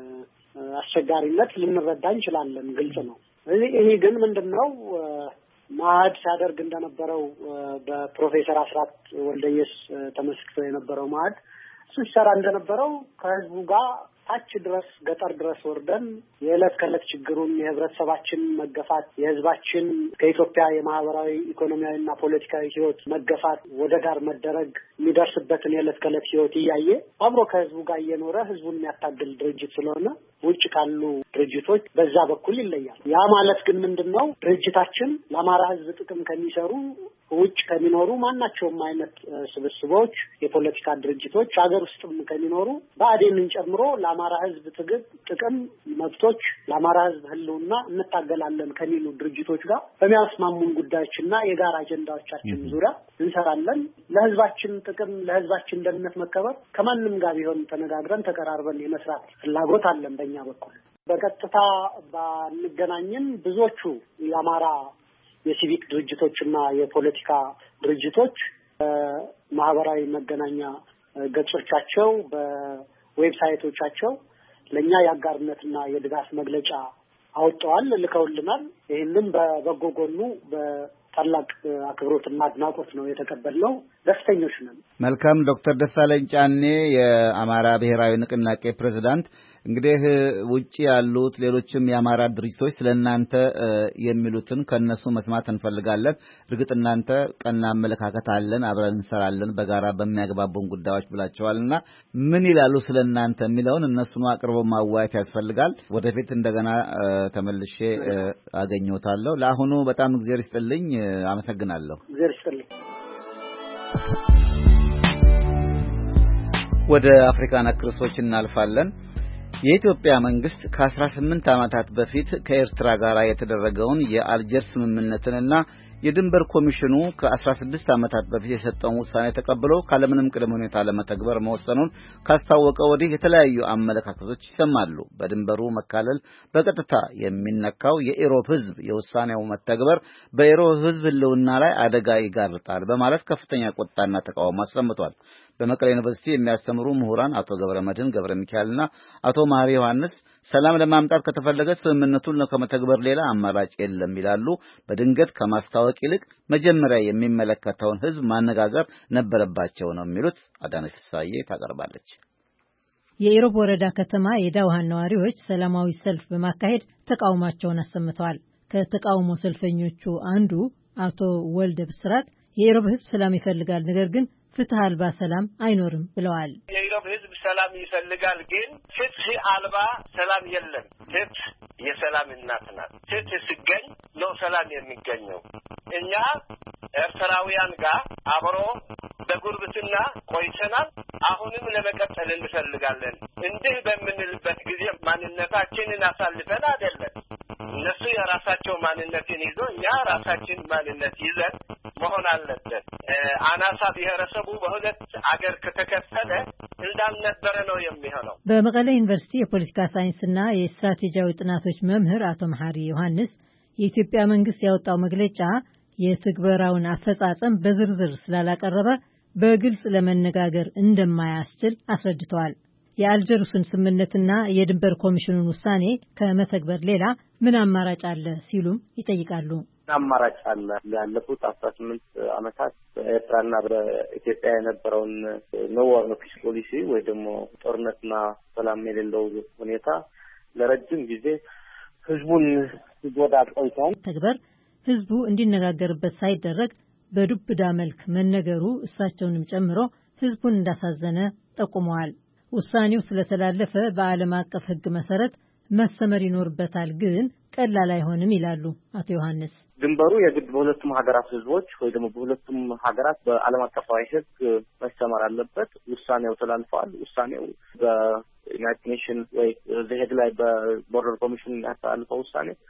አስቸጋሪነት ልንረዳ እንችላለን። ግልጽ ነው። ይሄ ግን ምንድነው ማዕድ ሲያደርግ እንደነበረው በፕሮፌሰር አስራት ወልደየስ ተመስክቶ የነበረው ማዕድ ሲሰራ እንደነበረው ከህዝቡ ጋር ታች ድረስ ገጠር ድረስ ወርደን የዕለት ከዕለት ችግሩን የህብረተሰባችን መገፋት የህዝባችን ከኢትዮጵያ የማህበራዊ ኢኮኖሚያዊና ፖለቲካዊ ህይወት መገፋት ወደ ዳር መደረግ የሚደርስበትን የዕለት ከዕለት ህይወት እያየ አብሮ ከህዝቡ ጋር እየኖረ ህዝቡን የሚያታግል ድርጅት ስለሆነ ውጭ ካሉ ድርጅቶች በዛ በኩል ይለያል። ያ ማለት ግን ምንድነው ድርጅታችን ለአማራ ህዝብ ጥቅም ከሚሰሩ ውጭ ከሚኖሩ ማናቸውም አይነት ስብስቦች የፖለቲካ ድርጅቶች ሀገር ውስጥም ከሚኖሩ ብአዴንን ጨምሮ ለአማራ ህዝብ ጥቅም መብቶች ለአማራ ህዝብ ህልውና እንታገላለን ከሚሉ ድርጅቶች ጋር በሚያስማሙን ጉዳዮችና የጋራ አጀንዳዎቻችን ዙሪያ እንሰራለን። ለህዝባችን ጥቅም ለህዝባችን ደህንነት መከበር ከማንም ጋር ቢሆን ተነጋግረን ተቀራርበን የመስራት ፍላጎት አለን በእኛ በኩል። በቀጥታ ባንገናኝም ብዙዎቹ የአማራ የሲቪክ ድርጅቶችና የፖለቲካ ድርጅቶች ማህበራዊ መገናኛ ገጾቻቸው በዌብሳይቶቻቸው ለኛ የአጋርነትና የድጋፍ መግለጫ አውጥተዋል፣ ልከውልናል። ይህንን በበጎ ጎኑ በታላቅ አክብሮትና አድናቆት ነው የተቀበልነው። ደስተኞች ነን። መልካም። ዶክተር ደሳለኝ ጫኔ የአማራ ብሔራዊ ንቅናቄ ፕሬዝዳንት፣ እንግዲህ ውጪ ያሉት ሌሎችም የአማራ ድርጅቶች ስለናንተ የሚሉትን ከነሱ መስማት እንፈልጋለን። እርግጥ እናንተ ቀና አመለካከት አለን፣ አብረን እንሰራለን በጋራ በሚያግባቡን ጉዳዮች ብላችኋልና ምን ይላሉ ስለናንተ የሚለውን እነሱን አቅርቦ ማዋየት ያስፈልጋል። ወደፊት እንደገና ተመልሼ አገኘዎታለሁ። ለአሁኑ በጣም እግዚአብሔር ይስጥልኝ፣ አመሰግናለሁ። እግዚአብሔር ይስጥልኝ። ወደ አፍሪካ ነክ ርዕሶች እናልፋለን። የኢትዮጵያ መንግስት ከ18 ዓመታት በፊት ከኤርትራ ጋር የተደረገውን የአልጀርስ ስምምነትንና የድንበር ኮሚሽኑ ከ16 ዓመታት በፊት የሰጠውን ውሳኔ ተቀብሎ ካለምንም ቅድመ ሁኔታ ለመተግበር መወሰኑን ካስታወቀ ወዲህ የተለያዩ አመለካከቶች ይሰማሉ። በድንበሩ መካለል በቀጥታ የሚነካው የኢሮብ ሕዝብ የውሳኔው መተግበር በኢሮብ ሕዝብ ህልውና ላይ አደጋ ይጋርጣል በማለት ከፍተኛ ቁጣና ተቃውሞ አሰምቷል። በመቀሌ ዩኒቨርሲቲ የሚያስተምሩ ምሁራን አቶ ገብረመድህን ገብረ ሚካኤልና አቶ ማሪ ዮሐንስ ሰላም ለማምጣት ከተፈለገ ስምምነቱን ከመተግበር ሌላ አማራጭ የለም ይላሉ። በድንገት ከማስታወቅ ይልቅ መጀመሪያ የሚመለከተውን ህዝብ ማነጋገር ነበረባቸው ነው የሚሉት። አዳነች ፍሳዬ ታቀርባለች። የኢሮብ ወረዳ ከተማ የዳውሃን ነዋሪዎች ሰላማዊ ሰልፍ በማካሄድ ተቃውሟቸውን አሰምተዋል። ከተቃውሞ ሰልፈኞቹ አንዱ አቶ ወልደ ብስራት የኢሮብ ህዝብ ሰላም ይፈልጋል፣ ነገር ግን ፍትህ አልባ ሰላም አይኖርም ብለዋል። የኢሮብ ህዝብ ሰላም ይፈልጋል፣ ግን ፍትህ አልባ ሰላም የለም። ፍትህ የሰላም እናት ናት። ፍትህ ሲገኝ ነው ሰላም የሚገኘው። እኛ ኤርትራውያን ጋር አብሮ በጉርብትና ቆይተናል። አሁንም ለመቀጠል እንፈልጋለን። እንዲህ በምንልበት ጊዜ ማንነታችንን አሳልፈን አይደለም። እነሱ የራሳቸው ማንነትን ይዞ እኛ ራሳችን ማንነት ይዘን መሆን አለበት። አናሳ ብሔረሰቡ በሁለት አገር ከተከፈለ እንዳልነበረ ነው የሚሆነው። በመቀሌ ዩኒቨርሲቲ የፖለቲካ ሳይንስና የስትራቴጂያዊ ጥናቶች መምህር አቶ መሐሪ ዮሐንስ የኢትዮጵያ መንግስት ያወጣው መግለጫ የትግበራውን አፈጻጸም በዝርዝር ስላላቀረበ በግልጽ ለመነጋገር እንደማያስችል አስረድተዋል። የአልጀርሱን ስምምነትና የድንበር ኮሚሽኑን ውሳኔ ከመተግበር ሌላ ምን አማራጭ አለ ሲሉም ይጠይቃሉ። አማራጭ አለ? ያለፉት 18 ዓመታት በኤርትራና በኢትዮጵያ የነበረውን ኖ ዋር ኖ ፒስ ፖሊሲ ወይ ደግሞ ጦርነትና ሰላም የሌለው ሁኔታ ለረጅም ጊዜ ህዝቡን ሲጎዳ ቆይቷል። ተግበር ህዝቡ እንዲነጋገርበት ሳይደረግ በዱብዳ መልክ መነገሩ እሳቸውንም ጨምሮ ህዝቡን እንዳሳዘነ ጠቁመዋል። ውሳኔው ስለተላለፈ በዓለም አቀፍ ህግ መሰረት መሰመር ይኖርበታል፣ ግን ቀላል አይሆንም ይላሉ አቶ ዮሐንስ። ድንበሩ የግድ በሁለቱም ሀገራት ህዝቦች ወይ ደግሞ በሁለቱም ሀገራት በዓለም አቀፋዊ ህግ መሰመር አለበት። ውሳኔው ተላልፈዋል። ውሳኔው በዩናይትድ ኔሽን ወይ ዘሄግ ላይ በቦርደር ኮሚሽን ያስተላልፈው ውሳኔ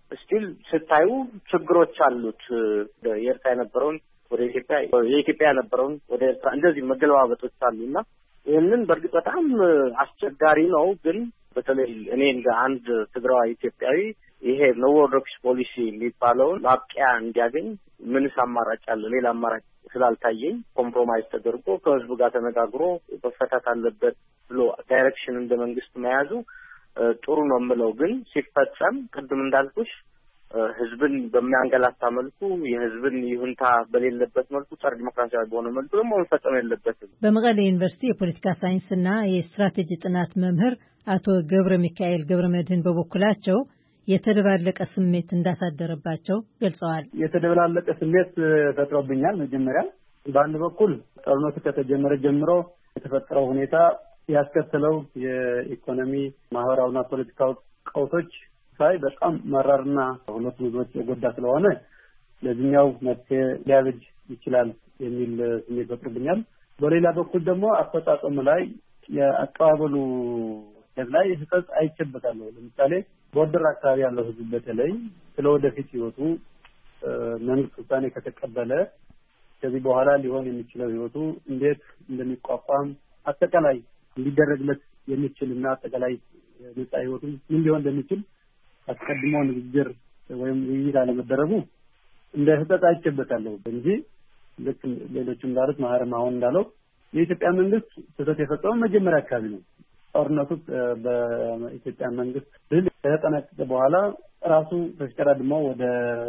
ስቲል ስታዩ ችግሮች አሉት። የኤርትራ የነበረውን ወደ ኢትዮጵያ የኢትዮጵያ የነበረውን ወደ ኤርትራ እንደዚህ መገለባበጦች አሉና ይህንን በእርግጥ በጣም አስቸጋሪ ነው። ግን በተለይ እኔ እንደ አንድ ትግራዋይ ኢትዮጵያዊ ይሄ ኖ ኦርዶክስ ፖሊሲ የሚባለውን ማብቂያ እንዲያገኝ ምንስ አማራጭ አለ? ሌላ አማራጭ ስላልታየኝ ኮምፕሮማይዝ ተደርጎ ከህዝቡ ጋር ተነጋግሮ መፈታት አለበት ብሎ ዳይሬክሽን እንደ መንግስት መያዙ ጥሩ ነው የምለው። ግን ሲፈጸም ቅድም እንዳልኩሽ ህዝብን በሚያንገላታ መልኩ የህዝብን ይሁንታ በሌለበት መልኩ ጸረ ዲሞክራሲያዊ በሆነ መልኩ ደግሞ መፈጸም የለበትም። በመቀሌ ዩኒቨርሲቲ የፖለቲካ ሳይንስና የስትራቴጂ ጥናት መምህር አቶ ገብረ ሚካኤል ገብረ መድህን በበኩላቸው የተደባለቀ ስሜት እንዳሳደረባቸው ገልጸዋል። የተደባለቀ ስሜት ፈጥሮብኛል። መጀመሪያ በአንድ በኩል ጦርነቱ ከተጀመረ ጀምሮ የተፈጠረው ሁኔታ ያስከተለው የኢኮኖሚ ማህበራዊና ፖለቲካዊ ቀውሶች ሳይ በጣም መራርና ሁለቱ ህዝቦች የጎዳ ስለሆነ ለዚህኛው መፍትሄ ሊያበጅ ይችላል የሚል ስሜት ፈጥሮብኛል። በሌላ በኩል ደግሞ አፈጻጸሙ ላይ የአቀባበሉ ላይ ህጸጽ አይቸበታለሁ። ለምሳሌ ቦርደር አካባቢ ያለው ህዝብ በተለይ ስለወደፊት ህይወቱ መንግስት ውሳኔ ከተቀበለ ከዚህ በኋላ ሊሆን የሚችለው ህይወቱ እንዴት እንደሚቋቋም አጠቃላይ እንዲደረግለት የሚችልና አጠቃላይ ነፃ ህይወቱ ምን ሊሆን እንደሚችል አስቀድሞ ንግግር ወይም ውይይት አለመደረጉ እንደ ህጸጽ አይቸበታለሁ እንጂ ልክ ሌሎችም እንዳሉት ማህረም አሁን እንዳለው የኢትዮጵያ መንግስት ስህተት የፈጸመው መጀመሪያ አካባቢ ነው። ጦርነቱ በኢትዮጵያ መንግስት ድል ከተጠናቀቀ በኋላ ራሱ ተሽቀዳድሞ ወደ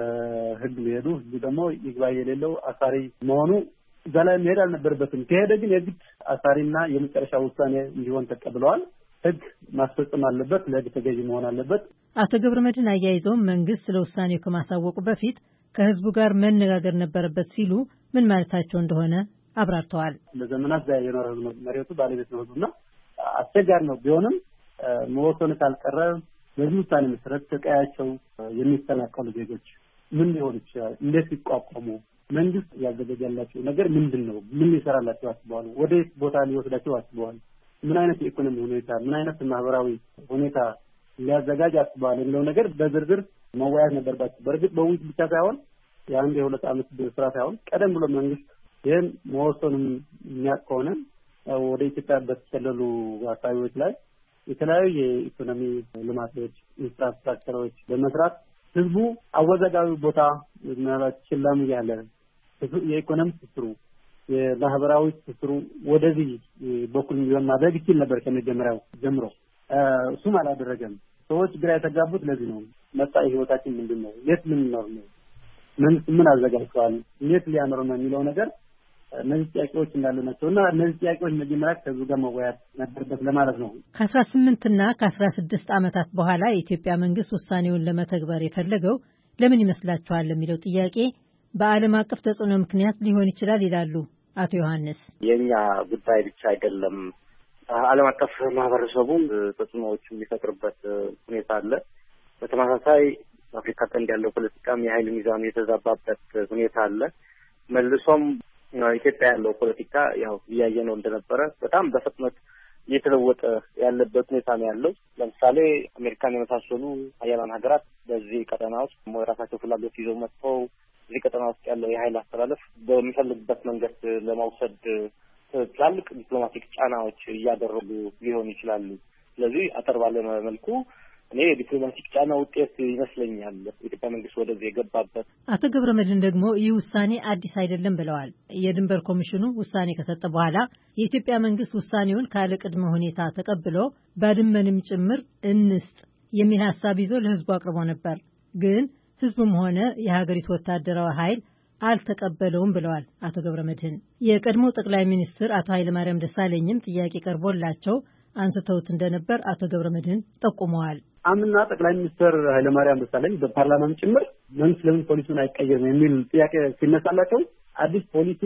ህግ ሊሄዱ ህግ ደግሞ ይግባኝ የሌለው አሳሪ መሆኑ እዛ ላይ መሄድ አልነበረበትም። ከሄደ ግን የግድ አሳሪና የመጨረሻ ውሳኔ እንዲሆን ተቀብለዋል። ህግ ማስፈጸም አለበት፣ ለህግ ተገዥ መሆን አለበት። አቶ ገብረ መድህን አያይዘውም መንግስት ስለውሳኔው ከማሳወቁ በፊት ከህዝቡ ጋር መነጋገር ነበረበት ሲሉ ምን ማለታቸው እንደሆነ አብራርተዋል። ለዘመናት ዛ የኖረ መሬቱ ባለቤት ነው ህዝቡና አስቸጋሪ ነው። ቢሆንም መወሰኑ ካልቀረ በዚህ ውሳኔ መሰረት ተቀያቸው የሚፈናቀሉ ዜጎች ምን ሊሆን ይችላል? እንዴት ይቋቋሙ? መንግስት ያዘጋጃላቸው ነገር ምንድን ነው? ምን ይሰራላቸው አስበዋል? ወደ ቦታ ሊወስዳቸው አስበዋል? ምን አይነት የኢኮኖሚ ሁኔታ፣ ምን አይነት ማህበራዊ ሁኔታ ሊያዘጋጅ አስበዋል የሚለው ነገር በዝርዝር መወያየት ነበርባቸው። በእርግጥ በውይይት ብቻ ሳይሆን የአንድ የሁለት ዓመት ስራ ሳይሆን ቀደም ብሎ መንግስት ይህን መወሰኑን የሚያውቅ ከሆነ ወደ ኢትዮጵያ በተሰለሉ አካባቢዎች ላይ የተለያዩ የኢኮኖሚ ልማቶች፣ ኢንፍራስትራክቸሮች በመስራት ህዝቡ አወዛጋቢ ቦታ ችላም ያለ የኢኮኖሚ ትስስሩ የማህበራዊ ትስስሩ ወደዚህ በኩል እንዲሆን ማድረግ ይችል ነበር ከመጀመሪያው ጀምሮ። እሱም አላደረገም። ሰዎች ግራ የተጋቡት ለዚህ ነው። መጣ ህይወታችን ምንድን ነው? የት ልንኖር ነው? መንግስት ምን አዘጋጅቷል? የት ሊያኖር ነው የሚለው ነገር እነዚህ ጥያቄዎች እንዳሉ ናቸውና እነዚህ ጥያቄዎች መጀመሪያ ከህዝቡ ጋር መወያየት ነበረበት ለማለት ነው። ከ18 እና ከ16 ዓመታት በኋላ የኢትዮጵያ መንግስት ውሳኔውን ለመተግበር የፈለገው ለምን ይመስላችኋል ለሚለው ጥያቄ በዓለም አቀፍ ተጽዕኖ ምክንያት ሊሆን ይችላል ይላሉ አቶ ዮሐንስ። የኛ ጉዳይ ብቻ አይደለም። ዓለም አቀፍ ማህበረሰቡም ተጽዕኖዎች የሚፈጥርበት ሁኔታ አለ። በተመሳሳይ አፍሪካ ቀንድ ያለው ፖለቲካም የኃይል ሚዛኑ የተዛባበት ሁኔታ አለ። መልሶም ኢትዮጵያ ያለው ፖለቲካ ያው እያየነው እንደነበረ በጣም በፍጥነት እየተለወጠ ያለበት ሁኔታ ነው ያለው። ለምሳሌ አሜሪካን የመሳሰሉ ሀያላን ሀገራት በዚህ ቀጠና ውስጥ የራሳቸው ፍላጎት ይዘው መጥተው እዚህ ቀጠና ውስጥ ያለው የኃይል አስተላለፍ በሚፈልጉበት መንገድ ለማውሰድ ትላልቅ ዲፕሎማቲክ ጫናዎች እያደረጉ ሊሆን ይችላሉ። ስለዚህ አጠር ባለ መልኩ እኔ የዲፕሎማቲክ ጫና ውጤት ይመስለኛል የኢትዮጵያ መንግስት ወደዚህ የገባበት። አቶ ገብረ መድህን ደግሞ ይህ ውሳኔ አዲስ አይደለም ብለዋል። የድንበር ኮሚሽኑ ውሳኔ ከሰጠ በኋላ የኢትዮጵያ መንግስት ውሳኔውን ካለ ቅድመ ሁኔታ ተቀብሎ ባድመንም ጭምር እንስጥ የሚል ሀሳብ ይዞ ለህዝቡ አቅርቦ ነበር። ግን ህዝቡም ሆነ የሀገሪቱ ወታደራዊ ኃይል አልተቀበለውም ብለዋል አቶ ገብረ መድህን። የቀድሞ ጠቅላይ ሚኒስትር አቶ ኃይለማርያም ደሳለኝም ጥያቄ ቀርቦላቸው አንስተውት እንደነበር አቶ ገብረ መድህን ጠቁመዋል። አምና ጠቅላይ ሚኒስትር ኃይለማርያም ደሳለኝ በፓርላማም ጭምር መንግስት ለምን ፖሊሲውን አይቀየርም የሚል ጥያቄ ሲነሳላቸው አዲስ ፖሊሲ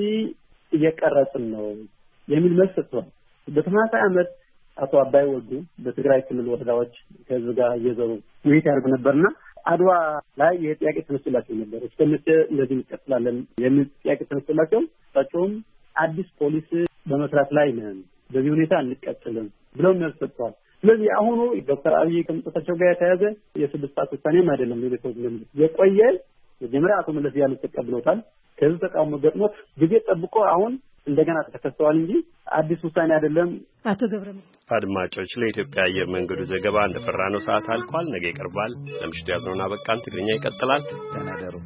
እየቀረጽን ነው የሚል መልስ ሰጥተዋል። በተመሳሳይ ዓመት አቶ አባይ ወልዱ በትግራይ ክልል ወረዳዎች ከህዝብ ጋር እየዞሩ ውይይት ያደርጉ ነበርና አድዋ ላይ የጥያቄ ተነስቶላቸው ነበር። እስከመቼ እንደዚህ እንቀጥላለን የሚል ጥያቄ ተነስቶላቸው እሳቸውም አዲስ ፖሊሲ በመስራት ላይ ነን፣ በዚህ ሁኔታ እንቀጥልም ብለው መልስ ሰጥተዋል። ስለዚህ አሁኑ ዶክተር አብይ ከመጣቸው ጋር የተያዘ የስድስት ሰዓት ውሳኔም አይደለም ለተወሰነ የቆየ መጀመሪያ አቶ መለስ ያሉት ተቀብለውታል ከዚህ ተቃውሞ ገጥሞት ጊዜ ጠብቆ አሁን እንደገና ተከስተዋል እንጂ አዲስ ውሳኔ አይደለም። አቶ ገብረም አድማጮች ለኢትዮጵያ አየር መንገዱ ዘገባ እንደፈራነው ሰዓት አልቋል። ነገ ይቀርባል። ለምሽቱ ያዝነውና በቃን። ትግርኛ ይቀጥላል። ተናገሩ።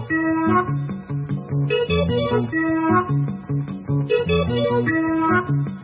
Thank you.